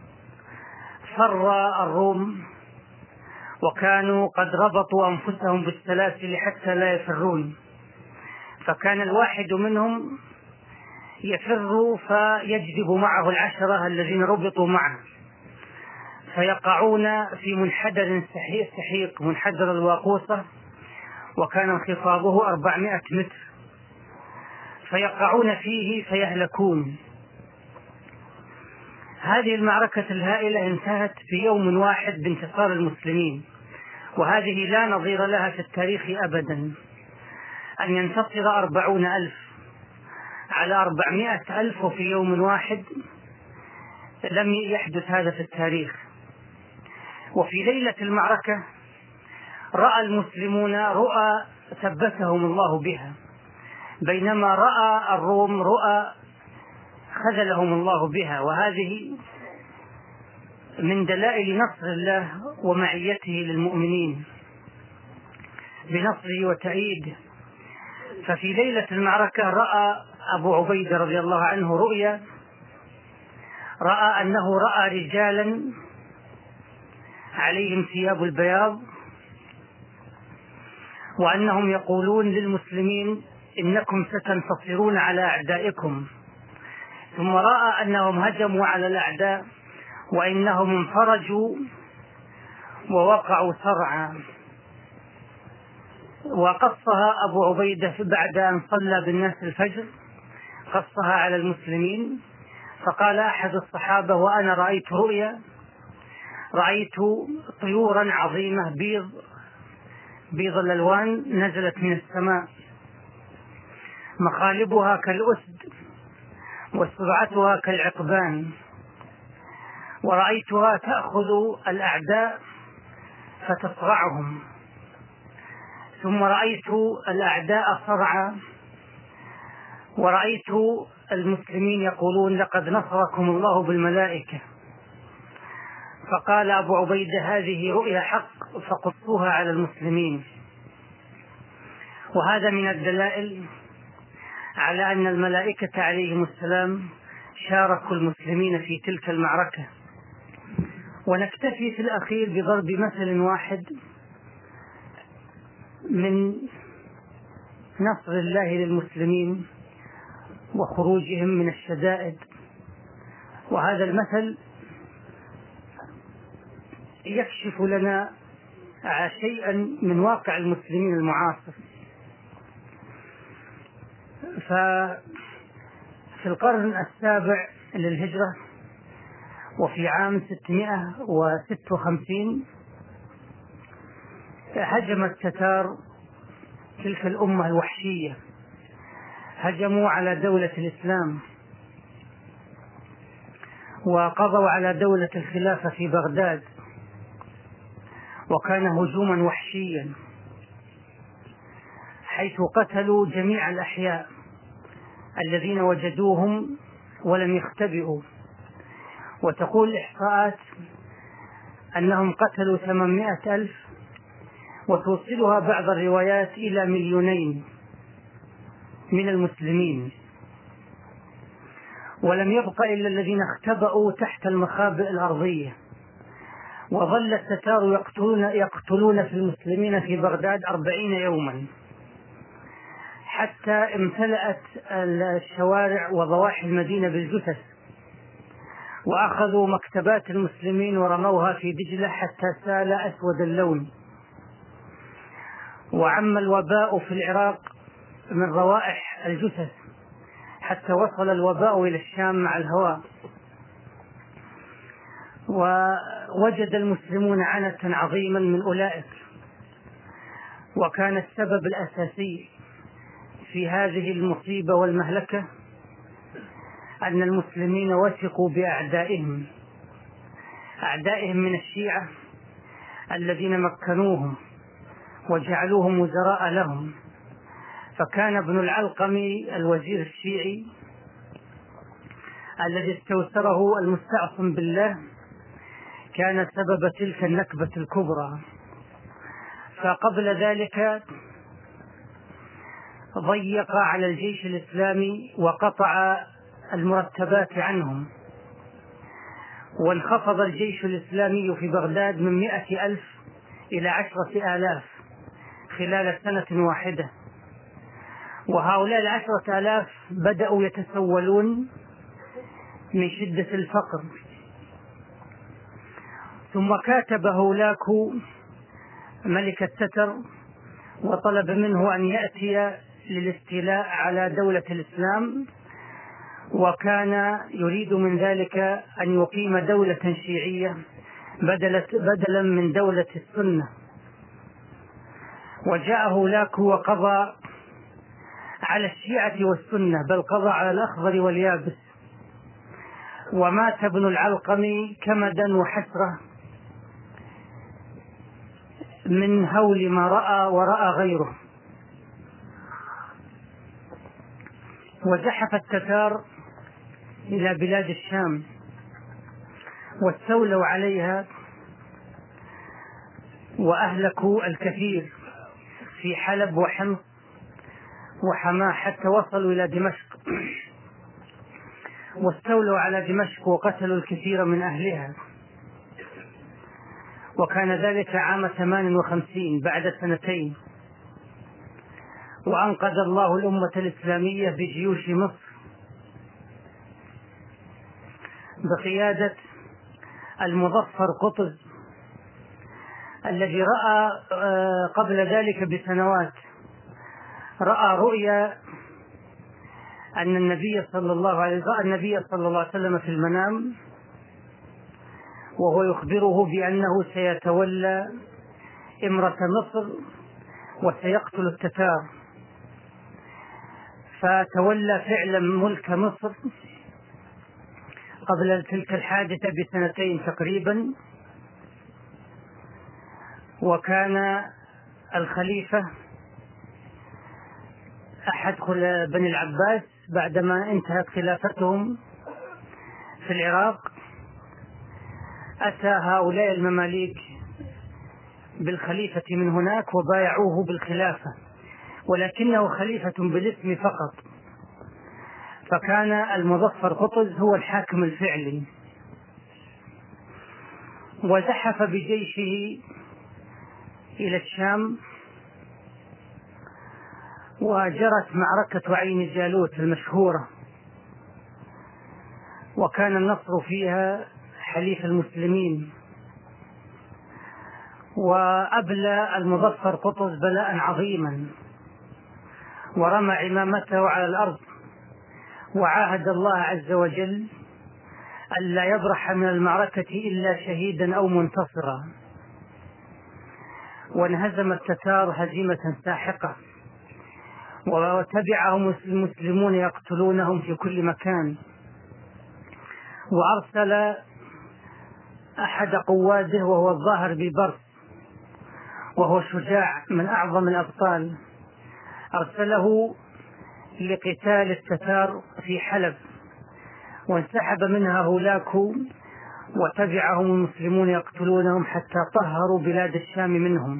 فر الروم، وكانوا قد ربطوا أنفسهم بالسلاسل حتى لا يفرون، فكان الواحد منهم يفر فيجذب معه العشرة الذين ربطوا معه، فيقعون في منحدر سحيق منحدر الواقوصة، وكان انخفاضه أربعمائة متر، فيقعون فيه فيهلكون. هذه المعركة الهائلة انتهت في يوم واحد بانتصار المسلمين، وهذه لا نظير لها في التاريخ أبدا، أن ينتصر أربعون ألف على أربعمائة ألف في يوم واحد، لم يحدث هذا في التاريخ. وفي ليلة المعركة رأى المسلمون رؤى ثبتهم الله بها، بينما رأى الروم رؤى خذلهم الله بها. وهذه من دلائل نصر الله ومعيته للمؤمنين بنصره وتأييده. ففي ليلة المعركة رأى أبو عبيدة رضي الله عنه رؤيا، رأى أنه رأى رجالا عليهم ثياب البياض، وأنهم يقولون للمسلمين إنكم ستنتصرون على أعدائكم. ثم رأى أنهم هجموا على الأعداء وإنهم انفرجوا ووقعوا صرعا. وقصها أبو عبيدة بعد أن صلى بالناس الفجر، قصها على المسلمين. فقال أحد الصحابة: وأنا رأيت رؤيا، رأيت طيورا عظيمة بيض بيض الألوان نزلت من السماء، مخالبها كالأسد وسرعتها كالعقبان، ورأيتها تأخذ الأعداء فتصرعهم. ثم رأيت الأعداء صرعى، ورأيت المسلمين يقولون: لقد نصركم الله بالملائكة. فقال أبو عبيدة: هذه رؤيا حق، فقصوها على المسلمين. وهذا من الدلائل على أن الملائكة عليهم السلام شاركوا المسلمين في تلك المعركة. ونكتفي في الأخير بضرب مثل واحد من نصر الله للمسلمين وخروجهم من الشدائد. وهذا المثل يكشف لنا شيئا من واقع المسلمين المعاصر. ففي القرن السابع للهجرة، وفي عام ستمائة وستة وخمسين، هجم التتار تلك الأمة الوحشية، هجموا على دولة الإسلام وقضوا على دولة الخلافة في بغداد، وكان هجوما وحشيا حيث قتلوا جميع الأحياء الذين وجدوهم ولم يختبئوا. وتقول الإحصاءات أنهم قتلوا ثمانمائة ألف، وتوصلها بعض الروايات إلى مليونين من المسلمين، ولم يبق إلا الذين اختبأوا تحت المخابئ الأرضية. وظل التتار يقتلون, يقتلون في المسلمين في بغداد أربعين يوما، حتى امتلأت الشوارع وضواحي المدينة بالجثث، وأخذوا مكتبات المسلمين ورموها في دجلة حتى سال أسود اللون. وعم الوباء في العراق من روائح الجثث حتى وصل الوباء إلى الشام مع الهواء. ووجد المسلمون عنة عظيما من أولئك، وكان السبب الأساسي في هذه المصيبة والمهلكة أن المسلمين وثقوا بأعدائهم أعدائهم من الشيعة الذين مكنوهم وجعلوهم وزراء لهم. فكان ابن العلقمي الوزير الشيعي الذي استوثره المستعصم بالله كان سبب تلك النكبة الكبرى. فقبل ذلك ضيق على الجيش الإسلامي وقطع المرتبات عنهم، وانخفض الجيش الإسلامي في بغداد من مئة ألف إلى عشرة آلاف خلال سنة واحدة. وهؤلاء العشرة آلاف بدأوا يتسولون من شدة الفقر. ثم كاتب هولاكو ملك التتر وطلب منه أن يأتي للاستيلاء على دولة الإسلام، وكان يريد من ذلك أن يقيم دولة شيعية بدلا من دولة السنة. وجاء هولاكو وقضى على الشيعة والسنة، بل قضى على الأخضر واليابس. ومات ابن العلقمي كمدا وحسرة من هول ما رأى ورأى غيره. وزحف التتار إلى بلاد الشام واستولوا عليها وأهلكوا الكثير في حلب وحمص وحماة حتى وصلوا إلى دمشق، واستولوا على دمشق وقتلوا الكثير من أهلها. وكان ذلك عام ثمان وخمسين بعد سنتين. وأنقذ الله الأمة الإسلامية بجيوش مصر بقيادة المظفر قطز، الذي رأى قبل ذلك بسنوات رأى رؤيا أن النبي صلى الله عليه وسلم النبي صلى الله عليه وسلم في المنام وهو يخبره بأنه سيتولى إمرة مصر وسيقتل التتار، فتولى فعلا ملك مصر قبل تلك الحادثة بسنتين تقريبا. وكان الخليفة أحد بني العباس بعدما انتهت خلافتهم في العراق، أتى هؤلاء المماليك بالخليفة من هناك وبايعوه بالخلافة، ولكنه خليفة بالاسم فقط. فكان المظفر قطز هو الحاكم الفعلي، وزحف بجيشه إلى الشام، وجرت معركة عين جالوت المشهورة، وكان النصر فيها حليف المسلمين. وأبلى المظفر قطز بلاء عظيما ورمى عمامته على الأرض، وعاهد الله عز وجل ألا يبرح من المعركة إلا شهيدا أو منتصرا. وانهزم التتار هزيمة ساحقة، وتبعهم المسلمون يقتلونهم في كل مكان. وأرسل أحد قواده وهو الظاهر ببرس، وهو شجاع من أعظم الأبطال، أرسله لقتال التتار في حلب، وانسحب منها هولاك وتبعهم المسلمون يقتلونهم حتى طهروا بلاد الشام منهم.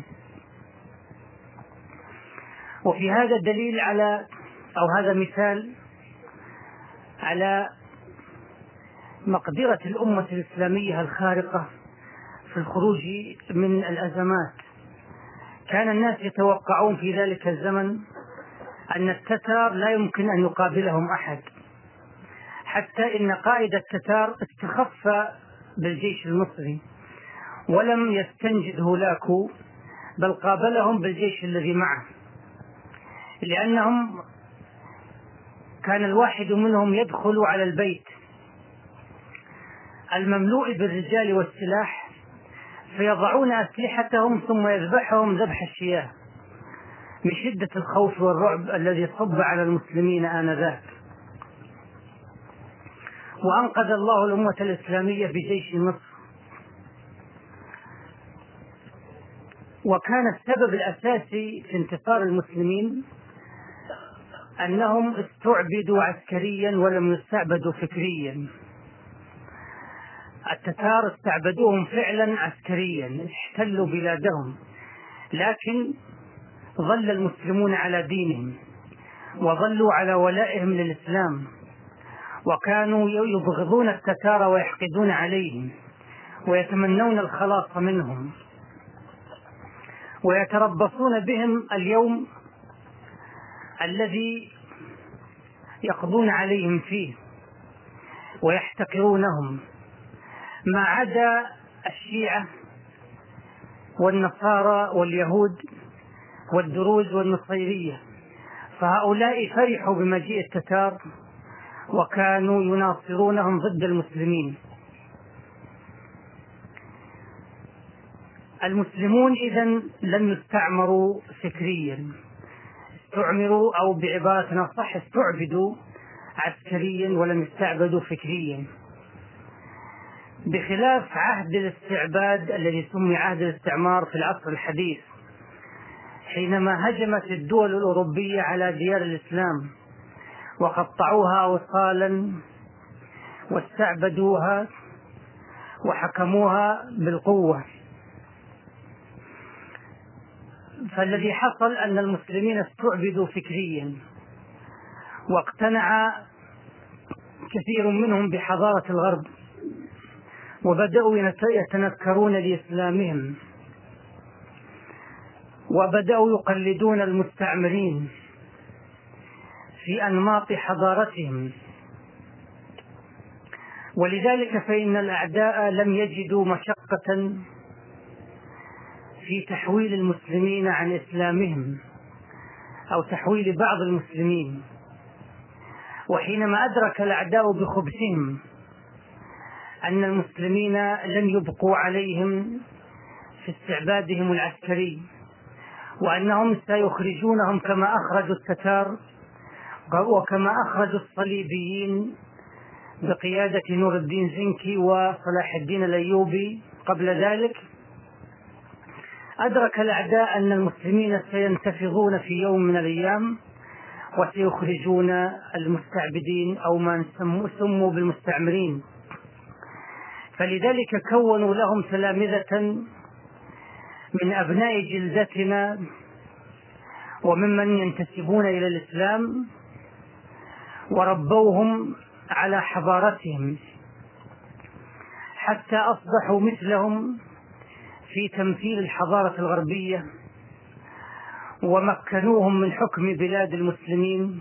وفي هذا دليل على أو هذا مثال على مقدرة الأمة الإسلامية الخارقة في الخروج من الأزمات. كان الناس يتوقعون في ذلك الزمن أن التتار لا يمكن أن يقابلهم أحد، حتى إن قائد التتار استخف بالجيش المصري ولم يستنجد هولاك، بل قابلهم بالجيش الذي معه، لأنهم كان الواحد منهم يدخل على البيت المملوء بالرجال والسلاح فيضعون أسلحتهم ثم يذبحهم ذبح الشياه من شدة الخوف والرعب الذي صب على المسلمين آنذاك. وأنقذ الله الأمة الإسلامية بجيش مصر. وكان السبب الأساسي في انتصار المسلمين أنهم استعبدوا عسكريا ولم يستعبدوا فكريا. التتار استعبدوهم فعلا عسكريا، احتلوا بلادهم، لكن ظل المسلمون على دينهم وظلوا على ولائهم للإسلام، وكانوا يبغضون التتار ويحقدون عليهم ويتمنون الخلاص منهم، ويتربصون بهم اليوم الذي يقضون عليهم فيه ويحتقرونهم، ما عدا الشيعة والنصارى واليهود والدروز والنصيرية، فهؤلاء فرحوا بمجيء التتار وكانوا يناصرونهم ضد المسلمين. المسلمون إذن لم يستعمروا فكريا، استعمروا أو بعبارة أصح استعبدوا عسكريا ولم يستعبدوا فكريا، بخلاف عهد الاستعباد الذي سمي عهد الاستعمار في العصر الحديث، حينما هجمت الدول الأوروبية على ديار الإسلام وقطعوها أوصالا واستعبدوها وحكموها بالقوة. فالذي حصل أن المسلمين استعبدوا فكريا، واقتنع كثير منهم بحضارة الغرب، وبدأوا يتنكرون لإسلامهم، وبدأوا يقلدون المستعمرين في أنماط حضارتهم. ولذلك فإن الأعداء لم يجدوا مشقة في تحويل المسلمين عن إسلامهم أو تحويل بعض المسلمين. وحينما أدرك الأعداء بخبثهم أن المسلمين لن يبقوا عليهم في استعبادهم العسكري، وأنهم سيخرجونهم كما أخرجوا التتار وكما أخرجوا الصليبيين بقيادة نور الدين زنكي وصلاح الدين الأيوبي قبل ذلك، أدرك الأعداء أن المسلمين سينتفضون في يوم من الأيام وسيخرجون المستعبدين أو ما سموا بالمستعمرين. فلذلك كونوا لهم تلامذة من أبناء جلدتنا وممن ينتسبون إلى الإسلام، وربوهم على حضارتهم حتى أصبحوا مثلهم في تمثيل الحضارة الغربية، ومكنوهم من حكم بلاد المسلمين،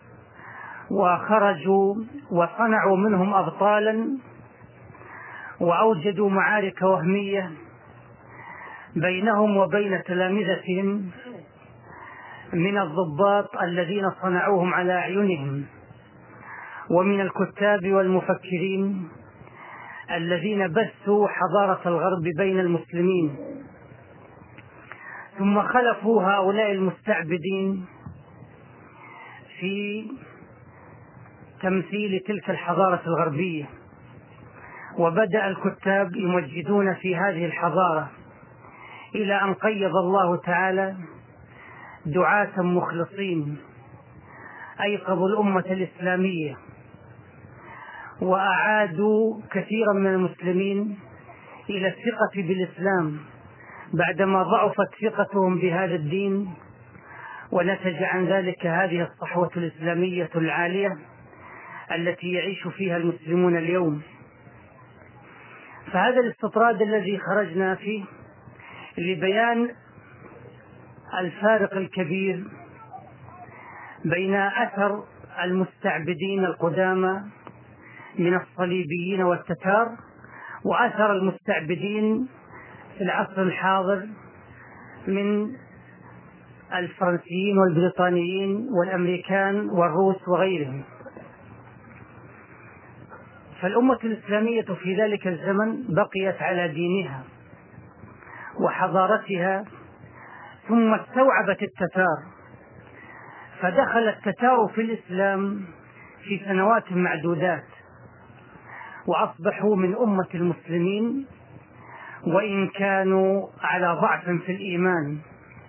وخرجوا وصنعوا منهم أبطالا، وأوجدوا معارك وهمية بينهم وبين تلامذتهم من الضباط الذين صنعوهم على أعينهم، ومن الكتاب والمفكرين الذين بثوا حضارة الغرب بين المسلمين. ثم خلفوا هؤلاء المستعبدين في تمثيل تلك الحضارة الغربية، وبدأ الكتاب يمجدون في هذه الحضارة، إلى أن قيض الله تعالى دعاة مخلصين أيقظوا الأمة الإسلامية، وأعادوا كثيرا من المسلمين إلى الثقة بالإسلام بعدما ضعفت ثقتهم بهذا الدين، ونتج عن ذلك هذه الصحوة الإسلامية العالية التي يعيش فيها المسلمون اليوم. فهذا الاستطراد الذي خرجنا فيه لبيان الفارق الكبير بين أثر المستعبدين القدامى من الصليبيين والتتار وأثر المستعبدين في العصر الحاضر من الفرنسيين والبريطانيين والأمريكان والروس وغيرهم. فالأمة الإسلامية في ذلك الزمن بقيت على دينها وحضارتها، ثم استوعبت التتار، فدخل التتار في الإسلام في سنوات معدودات، وأصبحوا من أمة المسلمين وإن كانوا على ضعف في الإيمان،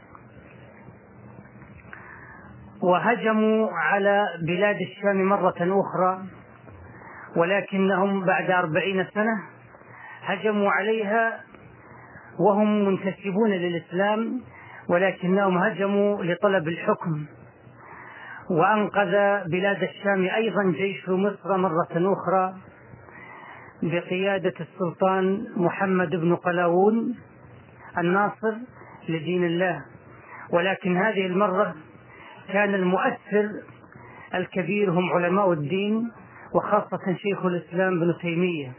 وهجموا على بلاد الشام مرة أخرى، ولكنهم بعد أربعين سنة هجموا عليها وهم منتسبون للإسلام، ولكنهم هجموا لطلب الحكم. وأنقذ بلاد الشام أيضا جيش مصر مرة أخرى بقيادة السلطان محمد بن قلاوون الناصر لدين الله، ولكن هذه المرة كان المؤثر الكبير هم علماء الدين، وخاصة شيخ الإسلام ابن تيمية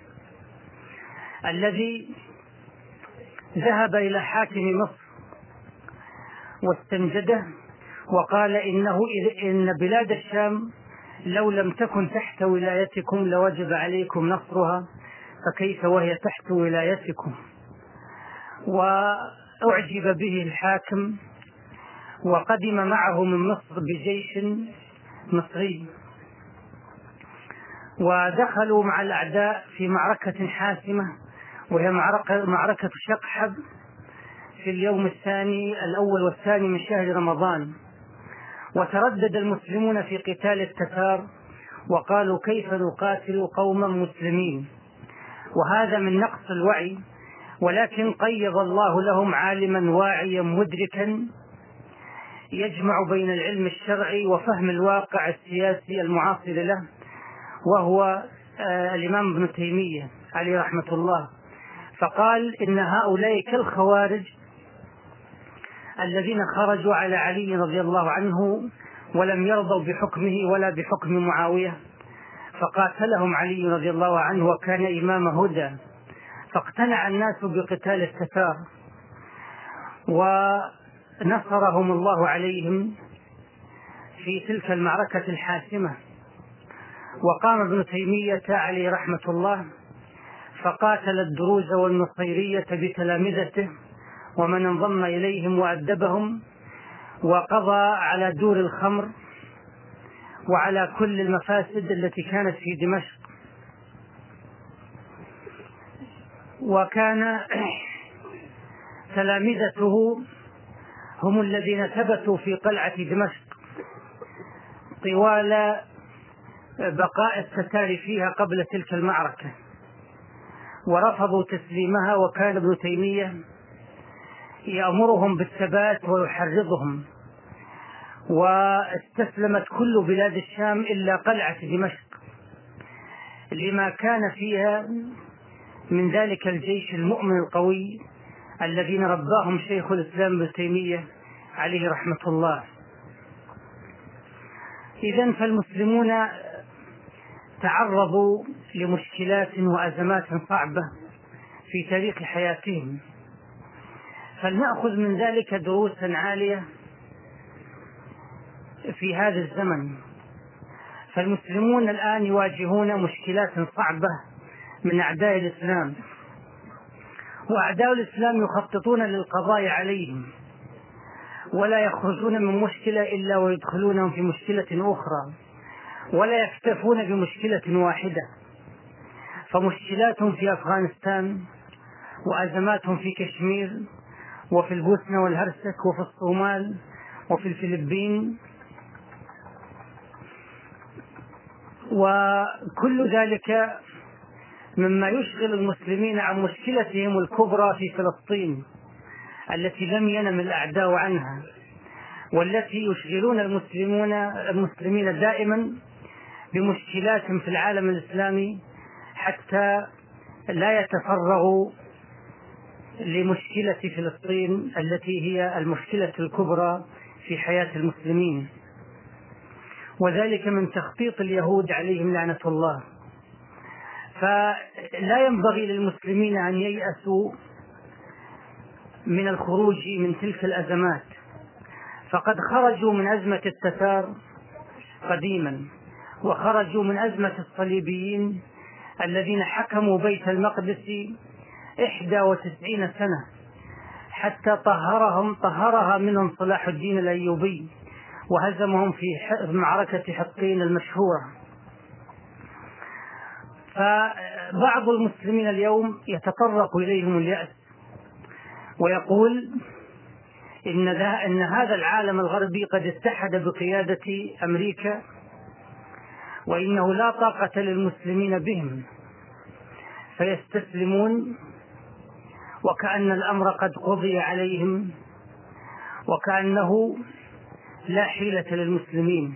الذي ذهب إلى حاكم مصر واستنجده وقال إنه إن بلاد الشام لو لم تكن تحت ولايتكم لوجب عليكم نصرها، فكيف وهي تحت ولايتكم؟ وأعجب به الحاكم، وقدم معه من مصر بجيش مصري، ودخلوا مع الأعداء في معركة حاسمة، وهي معركة شقحب في اليوم الثاني الأول والثاني من شهر رمضان. وتردد المسلمون في قتال التتار، وقالوا كيف نقاتل قوما مسلمين، وهذا من نقص الوعي، ولكن قيض الله لهم عالما واعيا مدركا يجمع بين العلم الشرعي وفهم الواقع السياسي المعاصر له، وهو الإمام ابن تيمية عليه رحمة الله. فقال إن هؤلاء كالخوارج الذين خرجوا على علي رضي الله عنه ولم يرضوا بحكمه ولا بحكم معاوية، فقاتلهم علي رضي الله عنه وكان إمام هدى، فاقتنع الناس بقتال التتار ونصرهم الله عليهم في تلك المعركة الحاسمة. وقام ابن تيمية عليه رحمة الله فقاتل الدروز والنصيرية بتلامذته ومن انضم إليهم وأدبهم، وقضى على دور الخمر وعلى كل المفاسد التي كانت في دمشق. وكان تلامذته هم الذين ثبتوا في قلعة دمشق طوال بقاء التتار فيها قبل تلك المعركة، ورفضوا تسليمها، وكان ابن تيمية يأمرهم بالثبات ويحرضهم، واستسلمت كل بلاد الشام إلا قلعة دمشق لما كان فيها من ذلك الجيش المؤمن القوي الذين رباهم شيخ الإسلام ابن تيمية عليه رحمة الله. إذن فالمسلمون تعرضوا لمشكلات وأزمات صعبة في تاريخ حياتهم، فلنأخذ من ذلك دروسا عالية في هذا الزمن. فالمسلمون الآن يواجهون مشكلات صعبة من أعداء الإسلام، وأعداء الإسلام يخططون للقضاء عليهم، ولا يخرجون من مشكلة إلا ويدخلونهم في مشكلة أخرى، ولا يكتفون بمشكلة واحدة. فمشكلاتهم في أفغانستان، وأزماتهم في كشمير، وفي البوسنة والهرسك، وفي الصومال، وفي الفلبين، وكل ذلك مما يشغل المسلمين عن مشكلتهم الكبرى في فلسطين التي لم ينم الأعداء عنها، والتي يشغلون المسلمون المسلمين دائما بمشكلات في العالم الإسلامي حتى لا يتفرغوا لمشكلة فلسطين التي هي المشكلة الكبرى في حياة المسلمين، وذلك من تخطيط اليهود عليهم لعنة الله. فلا ينبغي للمسلمين أن ييأسوا من الخروج من تلك الأزمات، فقد خرجوا من أزمة التتار قديما، وخرجوا من أزمة الصليبيين الذين حكموا بيت المقدس إحدى وتسعين سنة حتى طهرهم طهرها منهم صلاح الدين الأيوبي وهزمهم في معركة حطين المشهورة. فبعض المسلمين اليوم يتطرق إليهم اليأس ويقول إن, إن هذا العالم الغربي قد اتحد بقيادة أمريكا، وإنه لا طاقة للمسلمين بهم، فيستسلمون وكأن الأمر قد قضي عليهم، وكأنه لا حيلة للمسلمين.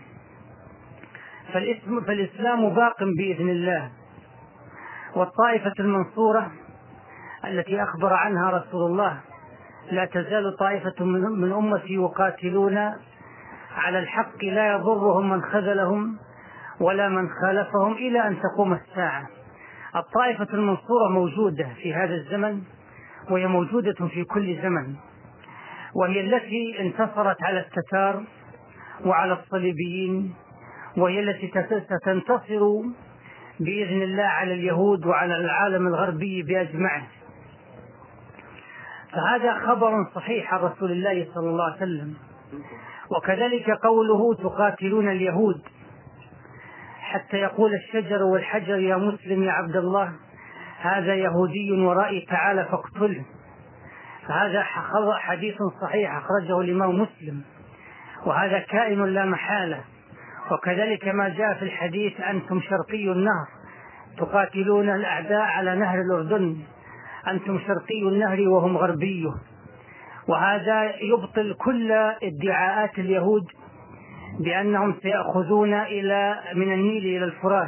فالإسلام باق بإذن الله، والطائفة المنصورة التي أخبر عنها رسول الله لا تزال طائفة من أمتي يقاتلون على الحق لا يضرهم من خذلهم ولا من خالفهم إلى أن تقوم الساعة. الطائفة المنصورة موجودة في هذا الزمن، وهي موجودة في كل زمن، وهي التي انتصرت على التتار وعلى الصليبيين، وهي التي ستنتصر بإذن الله على اليهود وعلى العالم الغربي بأجمعه. فهذا خبر صحيح عن رسول الله صلى الله عليه وسلم. وكذلك قوله تقاتلون اليهود حتى يقول الشجر والحجر يا مسلم يا عبد الله هذا يهودي ورائي تعالى فاقتله. فهذا حديث صحيح أخرجه الإمام مسلم، وهذا كائن لا محالة، وكذلك ما جاء في الحديث أنتم شرقي النهر تقاتلون الأعداء على نهر الأردن، أنتم شرقي النهر وهم غربيه. وهذا يبطل كل ادعاءات اليهود بأنهم سيأخذون إلى من النيل إلى الفرات.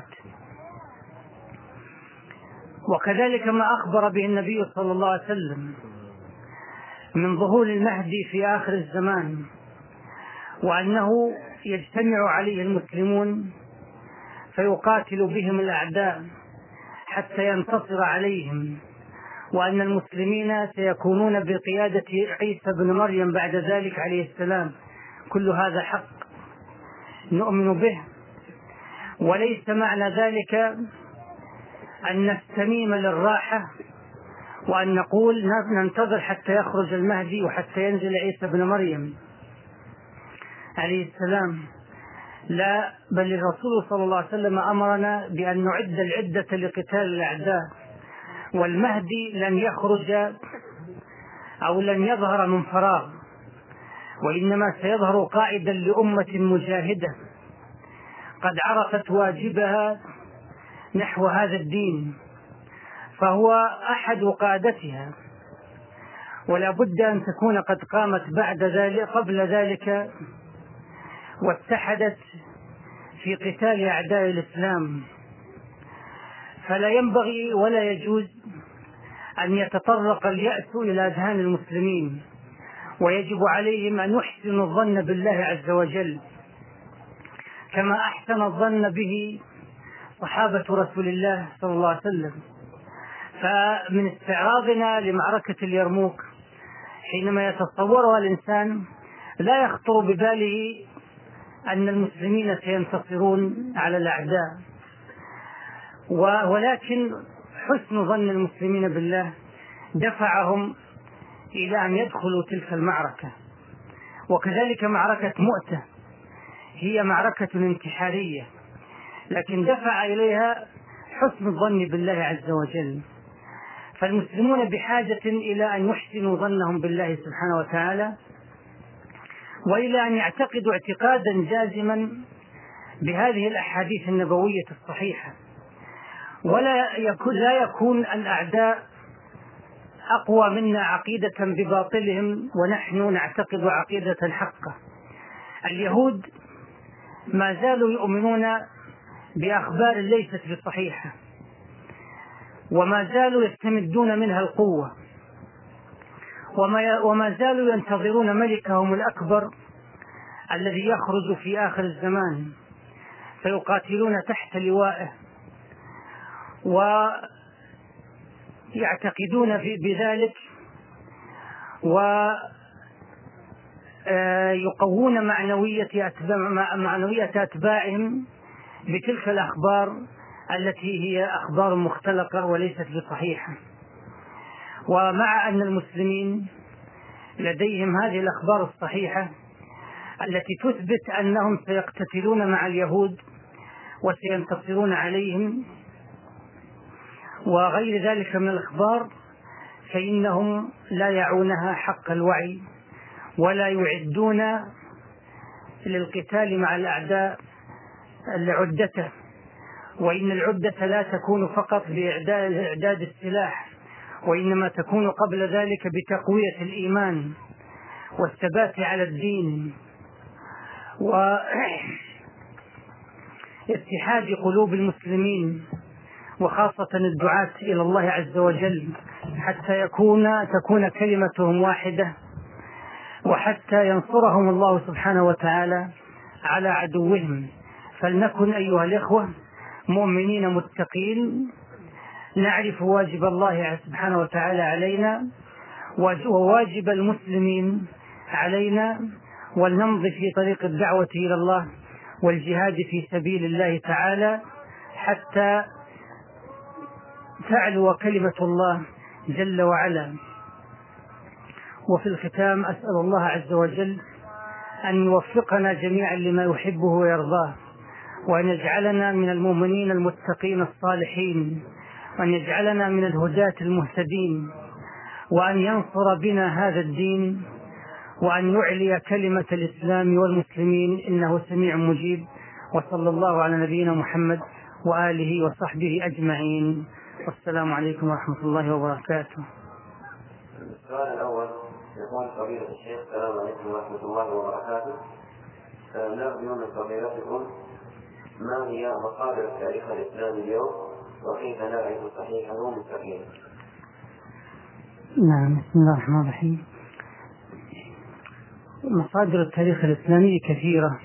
وكذلك ما أخبر به النبي صلى الله عليه وسلم من ظهور المهدي في آخر الزمان، وأنه يجتمع عليه المسلمون فيقاتل بهم الأعداء حتى ينتصر عليهم، وأن المسلمين سيكونون بقيادة عيسى بن مريم بعد ذلك عليه السلام. كل هذا حق نؤمن به، وليس معنى ذلك أن نستميم للراحة وأن نقول ننتظر حتى يخرج المهدي وحتى ينزل عيسى بن مريم عليه السلام. لا، بل الرسول صلى الله عليه وسلم أمرنا بأن نعد العدة لقتال الأعداء، والمهدي لن يخرج أو لن يظهر من فراغ، وإنما سيظهر قائدا لأمة مجاهدة قد عرفت واجبها نحو هذا الدين، فهو أحد قادتها، ولا بد أن تكون قد قامت بعد ذلك قبل ذلك واتحدت في قتال أعداء الإسلام. فلا ينبغي ولا يجوز أن يتطرق اليأس إلى أذهان المسلمين، ويجب عليهم أن يحسنوا الظن بالله عز وجل كما أحسن الظن به صحابة رسول الله صلى الله عليه وسلم. فمن استعراضنا لمعركة اليرموك حينما يتصورها الإنسان لا يخطر بباله أن المسلمين سينتصرون على الأعداء، ولكن حسن ظن المسلمين بالله دفعهم إلى أن يدخلوا تلك المعركة. وكذلك معركة مؤتة هي معركة انتحارية، لكن دفع إليها حسن الظن بالله عز وجل. فالمسلمون بحاجة إلى أن يحسنوا ظنهم بالله سبحانه وتعالى، وإلى أن يعتقدوا اعتقادا جازما بهذه الأحاديث النبوية الصحيحة، ولا يكون, لا يكون الأعداء أقوى منا عقيدة بباطلهم ونحن نعتقد عقيدة حقة. اليهود ما زالوا يؤمنون بأخبار ليست بصحيحة، وما زالوا يستمدون منها القوة، وما, وما زالوا ينتظرون ملكهم الأكبر الذي يخرج في آخر الزمان فيقاتلون تحت لوائه، ويعتقدون بذلك ويقوون معنوية أتباع معنوية أتباعهم بتلك الأخبار التي هي أخبار مختلقة وليست بصحيحة. ومع أن المسلمين لديهم هذه الأخبار الصحيحة التي تثبت أنهم سيقتتلون مع اليهود وسينتصرون عليهم وغير ذلك من الأخبار، فإنهم لا يعونها حق الوعي ولا يعدون للقتال مع الأعداء العدة. وإن العدة لا تكون فقط بإعداد السلاح، وإنما تكون قبل ذلك بتقوية الإيمان والثبات على الدين واتحاد قلوب المسلمين، وخاصة الدعاة إلى الله عز وجل، حتى يكون تكون كلمتهم واحدة، وحتى ينصرهم الله سبحانه وتعالى على عدوهم. فلنكن أيها الإخوة مؤمنين متقين، نعرف واجب الله سبحانه وتعالى علينا وواجب المسلمين علينا، ولنمضي في طريق الدعوة إلى الله والجهاد في سبيل الله تعالى حتى تعلو كلمة الله جل وعلا. وفي الختام أسأل الله عز وجل أن يوفقنا جميعا لما يحبه ويرضاه، وأن يجعلنا من المؤمنين المتقين الصالحين، وأن يجعلنا من الهداة المهتدين، وأن ينصر بنا هذا الدين، وأن يعلي كلمة الإسلام والمسلمين، إنه سميع مجيب. وصلى الله على نبينا محمد وآله وصحبه أجمعين، والسلام عليكم ورحمة الله وبركاته. السؤال الأول يقول فضيلة الشيخ السلام عليكم ورحمة الله وبركاته، نرجو من فضيلتكم ما هي مصادر التاريخ الإسلامي اليوم وكيف نعرف صحيحه من سقيمه؟ نعم، بسم الله الرحمن الرحيم. مصادر التاريخ الإسلامي كثيرة،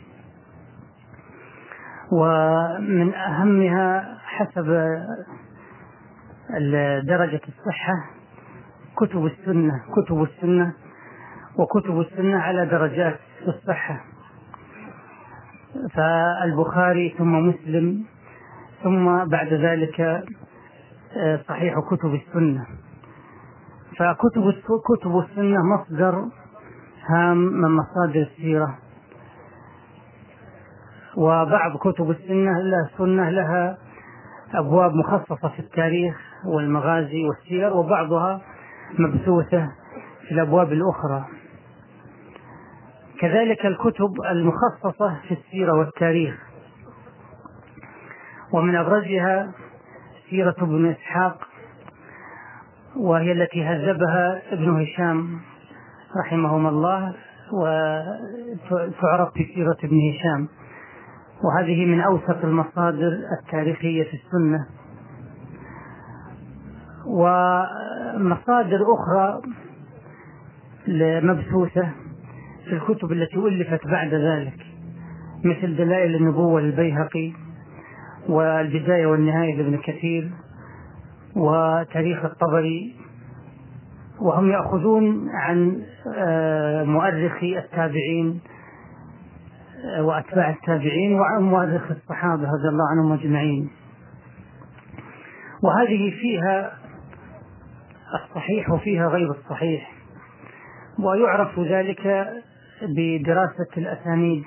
ومن أهمها حسب درجة الصحة كتب السنة كتب السنة وكتب السنة على درجات الصحة، فالبخاري ثم مسلم ثم بعد ذلك صحيح كتب السنة. فكتب كتب السنة مصدر هام من مصادر السيرة، وبعض كتب السنة السنة لها أبواب مخصصة في التاريخ والمغازي والسير، وبعضها مبثوثة في الأبواب الأخرى. كذلك الكتب المخصصة في السيرة والتاريخ، ومن أبرزها سيرة ابن إسحاق، وهي التي هذبها ابن هشام رحمهما الله، وتعرف بسيرة ابن هشام، وهذه من أوثق المصادر التاريخية في السنة. ومصادر أخرى مبثوثة في الكتب التي ألفت بعد ذلك، مثل دلائل النبوة للبيهقي، والبداية والنهاية لابن كثير، وتاريخ الطبري، وهم يأخذون عن مؤرخي التابعين وأتباع التابعين وعن مؤرخ الصحابة رضي الله عنهم أجمعين. وهذه فيها الصحيح وفيها غير الصحيح، ويعرف ذلك بدراسة الأسانيد.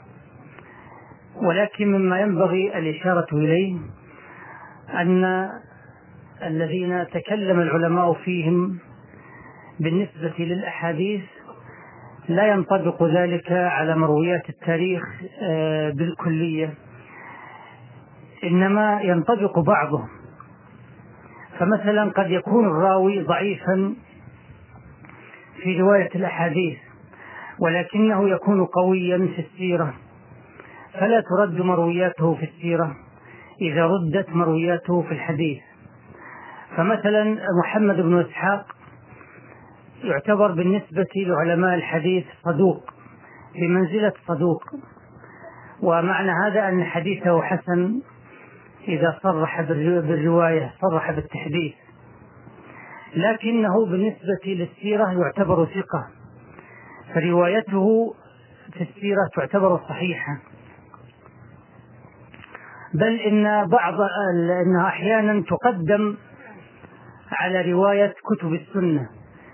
ولكن مما ينبغي الإشارة إليه أن الذين تكلم العلماء فيهم بالنسبة للأحاديث لا ينطبق ذلك على مرويات التاريخ بالكلية، إنما ينطبق بعضه. فمثلا قد يكون الراوي ضعيفا في رواية الأحاديث، ولكنه يكون قويا في السيرة، فلا ترد مروياته في السيرة إذا ردت مروياته في الحديث. فمثلا محمد بن إسحاق يعتبر بالنسبة لعلماء الحديث صدوق بمنزلة صدوق، ومعنى هذا أن حديثه حسن إذا صرح بالرواية، صرح بالتحديث، لكنه بالنسبة للسيرة يعتبر ثقة، فروايته في السيرة تعتبر صحيحة. بل إن بعض إنها أحيانا تقدم على رواية كتب السنة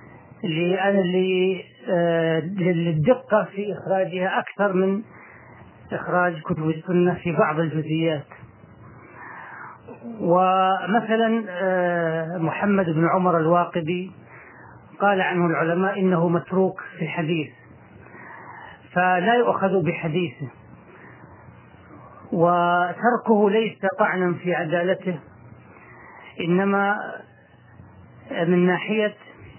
للدقة في إخراجها أكثر من إخراج كتب السنة في بعض الجزئيات. ومثلا محمد بن عمر الواقدي قال عنه العلماء إنه متروك في الحديث، فلا يؤخذ بحديثه، وتركه ليس طعنا في عدالته، إنما من ناحية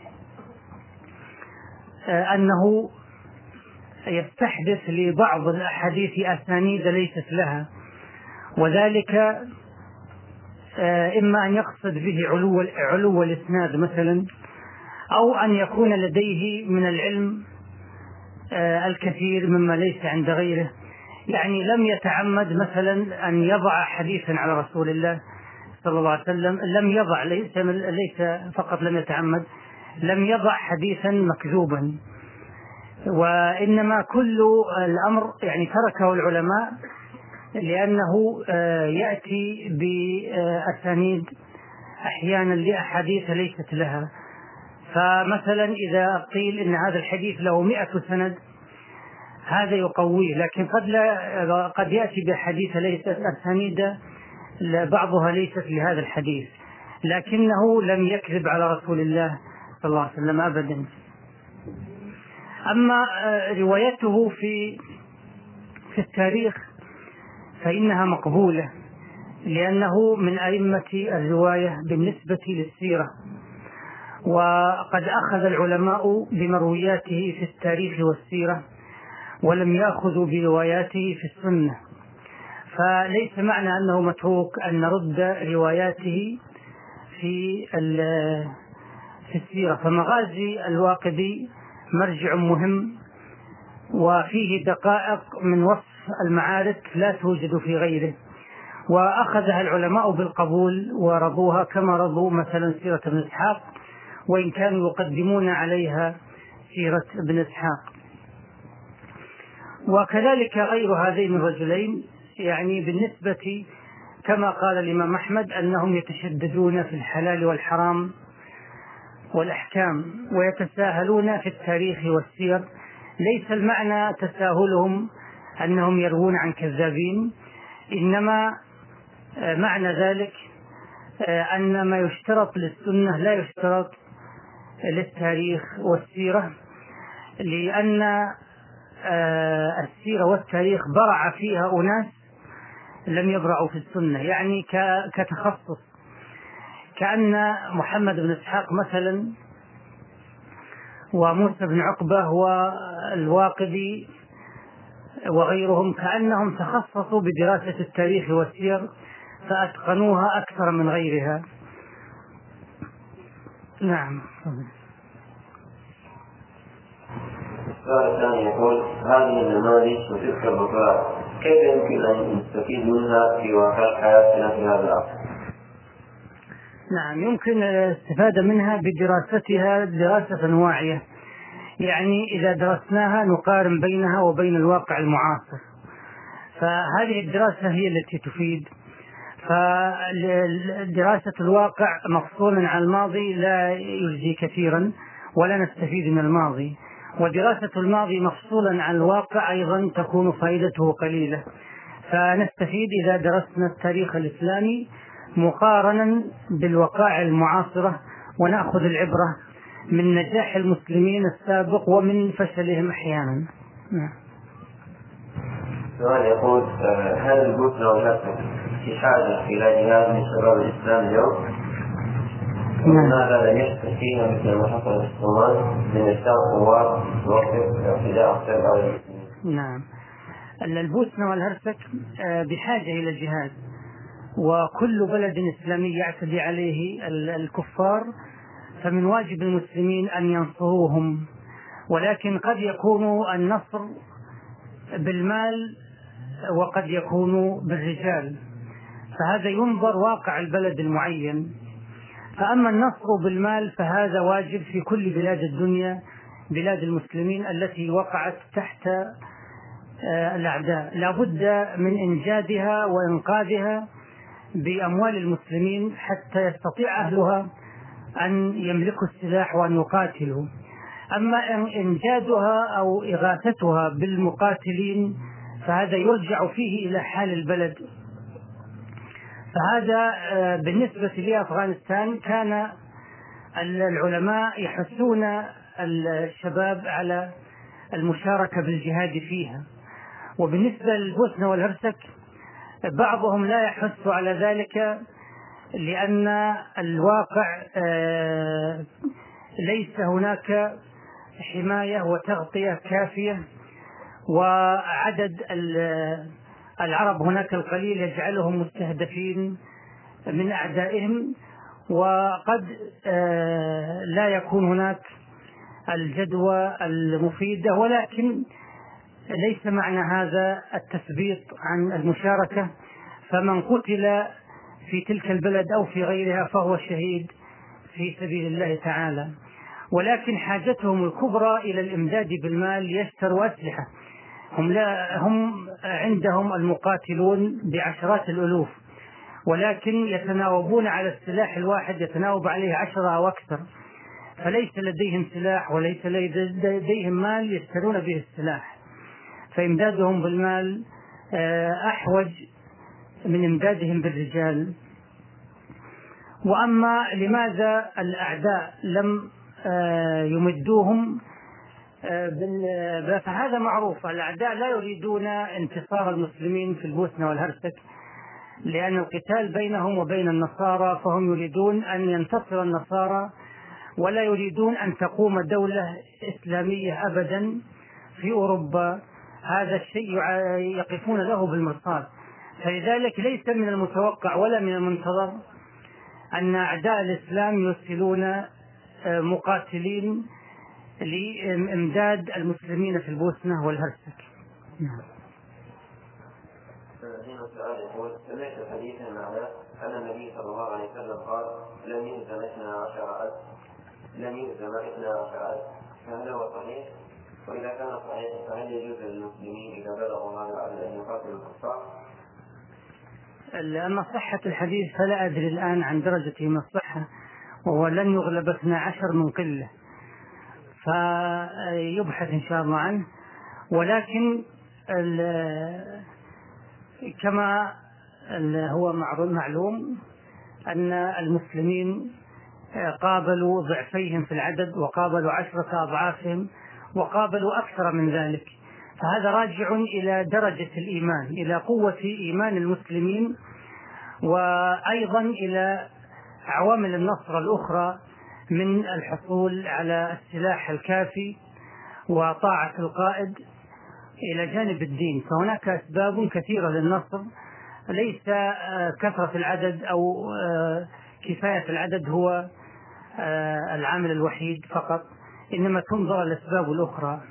أنه يستحدث لبعض الأحاديث أسانيد ليست لها، وذلك إما أن يقصد به علو علو الإسناد مثلا، أو أن يكون لديه من العلم الكثير مما ليس عند غيره. يعني لم يتعمد مثلا أن يضع حديثا على رسول الله صلى الله عليه وسلم، لم يضع، ليس, ليس فقط لم يتعمد، لم يضع حديثا مكذوبا، وإنما كل الأمر يعني تركه العلماء لأنه يأتي بأسانيد أحيانا لأحاديث ليست لها. فمثلا إذا قيل إن هذا الحديث له مئة سند هذا يقويه، لكن قد لا قد يأتي بحديث ليست أسانيد بعضها ليست لهذا الحديث، لكنه لم يكذب على رسول الله صلى الله عليه وسلم أبدا. أما روايته في في التاريخ فإنها مقبولة، لأنه من أئمة الرواية بالنسبة للسيرة، وقد أخذ العلماء بمروياته في التاريخ والسيرة ولم يأخذوا برواياته في السنة، فليس معنى أنه متروك أن نرد رواياته في في السيرة. فمغازي الواقدي مرجع مهم وفيه دقائق من وصف المعارك لا توجد في غيره، وأخذها العلماء بالقبول ورضوها كما رضوا مثلا سيرة ابن إسحاق، وإن كانوا يقدمون عليها سيرة ابن إسحاق. وكذلك غير هذين الرجلين، يعني بالنسبة كما قال الإمام أحمد أنهم يتشددون في الحلال والحرام والأحكام ويتساهلون في التاريخ والسير. ليس المعنى تساهلهم أنهم يروون عن كذابين، إنما معنى ذلك أن ما يشترط للسنة لا يشترط للتاريخ والسيرة، لأن السيرة والتاريخ برع فيها أناس لم يبرعوا في السنة، يعني كتخصص، كأن محمد بن إسحاق مثلا وموسى بن عقبة والواقدي وغيرهم كأنهم تخصصوا بدراسة التاريخ والسير فأتقنوها أكثر من غيرها. نعم. السؤال الثاني يقول: هذه النماذج وتلك الرفاع كيف يمكن أن نستفيد منها في واقع حياتنا في هذا العصر؟ نعم، يمكن الاستفادة منها بدراستها دراسة واعية، يعني إذا درسناها نقارن بينها وبين الواقع المعاصر، فهذه الدراسة هي التي تفيد. فدراسة الواقع مفصولا عن الماضي لا يجزي كثيرا ولا نستفيد من الماضي، ودراسة الماضي مفصولا عن الواقع أيضا تكون فائدته قليلة. فنستفيد إذا درسنا التاريخ الإسلامي مقارنا بالوقائع المعاصرة، ونأخذ العبرة من نجاح المسلمين السابق ومن فشلهم أحيانا. سؤال يقول: هل البوسنة والهرسك في حاجة إلى جهاد من شباب الإسلام اليوم؟ وماذا لم يحصل فيها مثل ما حصل في الصومال من إرسال قوات توقف اعتداء الشرع على المسلمين؟ نعم، البوسنة والهرسك بحاجة إلى الجهاد، وكل بلد إسلامي يعتدي عليه الكفار فمن واجب المسلمين أن ينصروهم، ولكن قد يكون النصر بالمال وقد يكون بالرجال، فهذا ينظر واقع البلد المعين. فأما النصر بالمال فهذا واجب في كل بلاد الدنيا، بلاد المسلمين التي وقعت تحت الأعداء لا بد من إنجادها وإنقاذها بأموال المسلمين حتى يستطيع أهلها أن يملكوا السلاح وأن يقاتلوا. أما إنجادها أو إغاثتها بالمقاتلين فهذا يرجع فيه إلى حال البلد. فهذا بالنسبة لأفغانستان كان العلماء يحثون الشباب على المشاركة بالجهاد فيها، وبالنسبة للبوسنة والهرسك بعضهم لا يحث على ذلك لأن الواقع ليس هناك حماية وتغطية كافية، وعدد العرب هناك القليل يجعلهم مستهدفين من أعدائهم، وقد لا يكون هناك الجدوى المفيدة. ولكن ليس معنى هذا التثبيط عن المشاركة، فمن قتل في تلك البلد أو في غيرها فهو شهيد في سبيل الله تعالى، ولكن حاجتهم الكبرى إلى الإمداد بالمال ليشتروا أسلحة. هم, لا هم عندهم المقاتلون بعشرات الألوف، ولكن يتناوبون على السلاح الواحد يتناوب عليه عشرة أو أكثر، فليس لديهم سلاح وليس لديهم مال يشترون به السلاح، فإمدادهم بالمال أحوج من إمدادهم بالرجال. وأما لماذا الأعداء لم يمدوهم، فهذا معروف. الأعداء لا يريدون انتصار المسلمين في البوسنة والهرسك، لأن القتال بينهم وبين النصارى، فهم يريدون أن ينتصر النصارى ولا يريدون أن تقوم دولة إسلامية أبدا في أوروبا. هذا الشيء يقفون له بالمرصاد. فلذلك ليس من المتوقع ولا من المنتظر أن أعداء الإسلام يرسلون مقاتلين لإمداد المسلمين في البوسنة والهرسك. هنا السؤال يقول: سمعت حديثا معناه أن النبي صلى الله عليه وسلم قال: لم يهزم اثنا عشر ألف لم يهزم اثنا عشر ألف، فهل هو صحيح؟ وإذا كان صحيح فهل يجوز للمسلمين إذا بلغوا هذا العدد أن يقاتلوا الكفار؟ أما صحة الحديث فلا أدري الآن عن درجته من الصحة، وهو لن يغلب اثنا عشر من قلة، فيبحث إن شاء الله عنه. ولكن كما هو معلوم أن المسلمين قابلوا ضعفيهم في العدد، وقابلوا عشرة أضعافهم، وقابلوا أكثر من ذلك. فهذا راجع إلى درجة الإيمان، إلى قوة إيمان المسلمين، وأيضا إلى عوامل النصر الأخرى من الحصول على السلاح الكافي وطاعة القائد إلى جانب الدين. فهناك أسباب كثيرة للنصر، ليس كثرة العدد أو كفاية العدد هو العامل الوحيد فقط، إنما تنظر الأسباب الأخرى.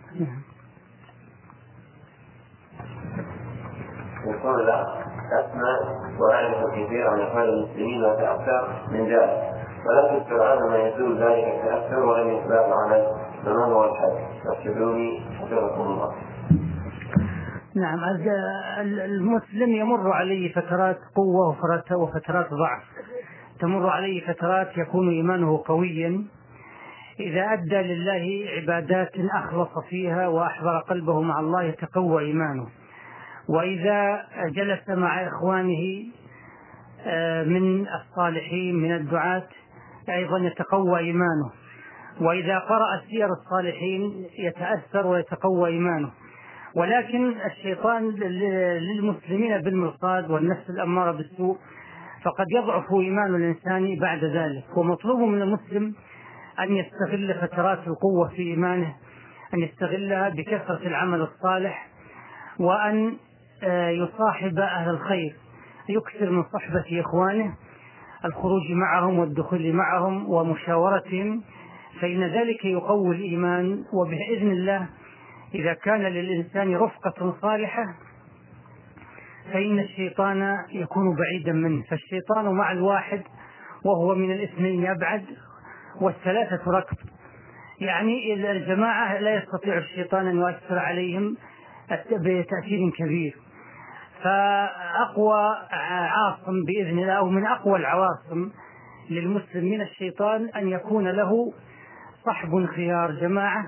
يقول: لا أسمع وأعرف كثير عن أحوال المسلمين وتأثر من ذلك، ولكن سرعان ما يزول ذلك التأثر ولم يتبع العمل، فما هو الحل؟ أرشدوني حفظكم الله. نعم، المسلم يمر عليه فترات قوة وفترات ضعف. تمر عليه فترات يكون إيمانه قويا إذا أدى لله عبادات أخلص فيها وأحضر قلبه مع الله يتقوى إيمانه، وإذا جلس مع إخوانه من الصالحين من الدعاة أيضا يتقوى إيمانه، وإذا قرأ سير الصالحين يتأثر ويتقوى إيمانه. ولكن الشيطان للمسلمين بالمرصاد والنفس الأمارة بالسوء، فقد يضعف إيمان الإنسان بعد ذلك. ومطلوب من المسلم أن يستغل فترات القوة في إيمانه، أن يستغلها بكثرة العمل الصالح، وأن يصاحب أهل الخير، يكثر من صحبة إخوانه، الخروج معهم والدخول معهم ومشاورتهم، فإن ذلك يقوي الإيمان. وبإذن الله إذا كان للإنسان رفقة صالحة فإن الشيطان يكون بعيدا منه، فالشيطان مع الواحد وهو من الاثنين يبعد، والثلاثة ركب. يعني إذا الجماعة لا يستطيع الشيطان أن يؤثر عليهم بتأثير كبير. فأقوى عاصم بإذن الله، أو من أقوى العواصم للمسلم من الشيطان، أن يكون له صحب خيار، جماعة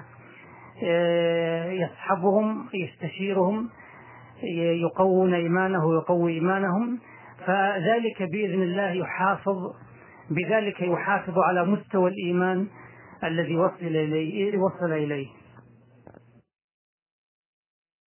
يصحبهم يستشيرهم يقوون إيمانه ويقوي إيمانهم، فذلك بإذن الله يحافظ بذلك يحافظ على مستوى الإيمان الذي وصل إليه, وصل إليه.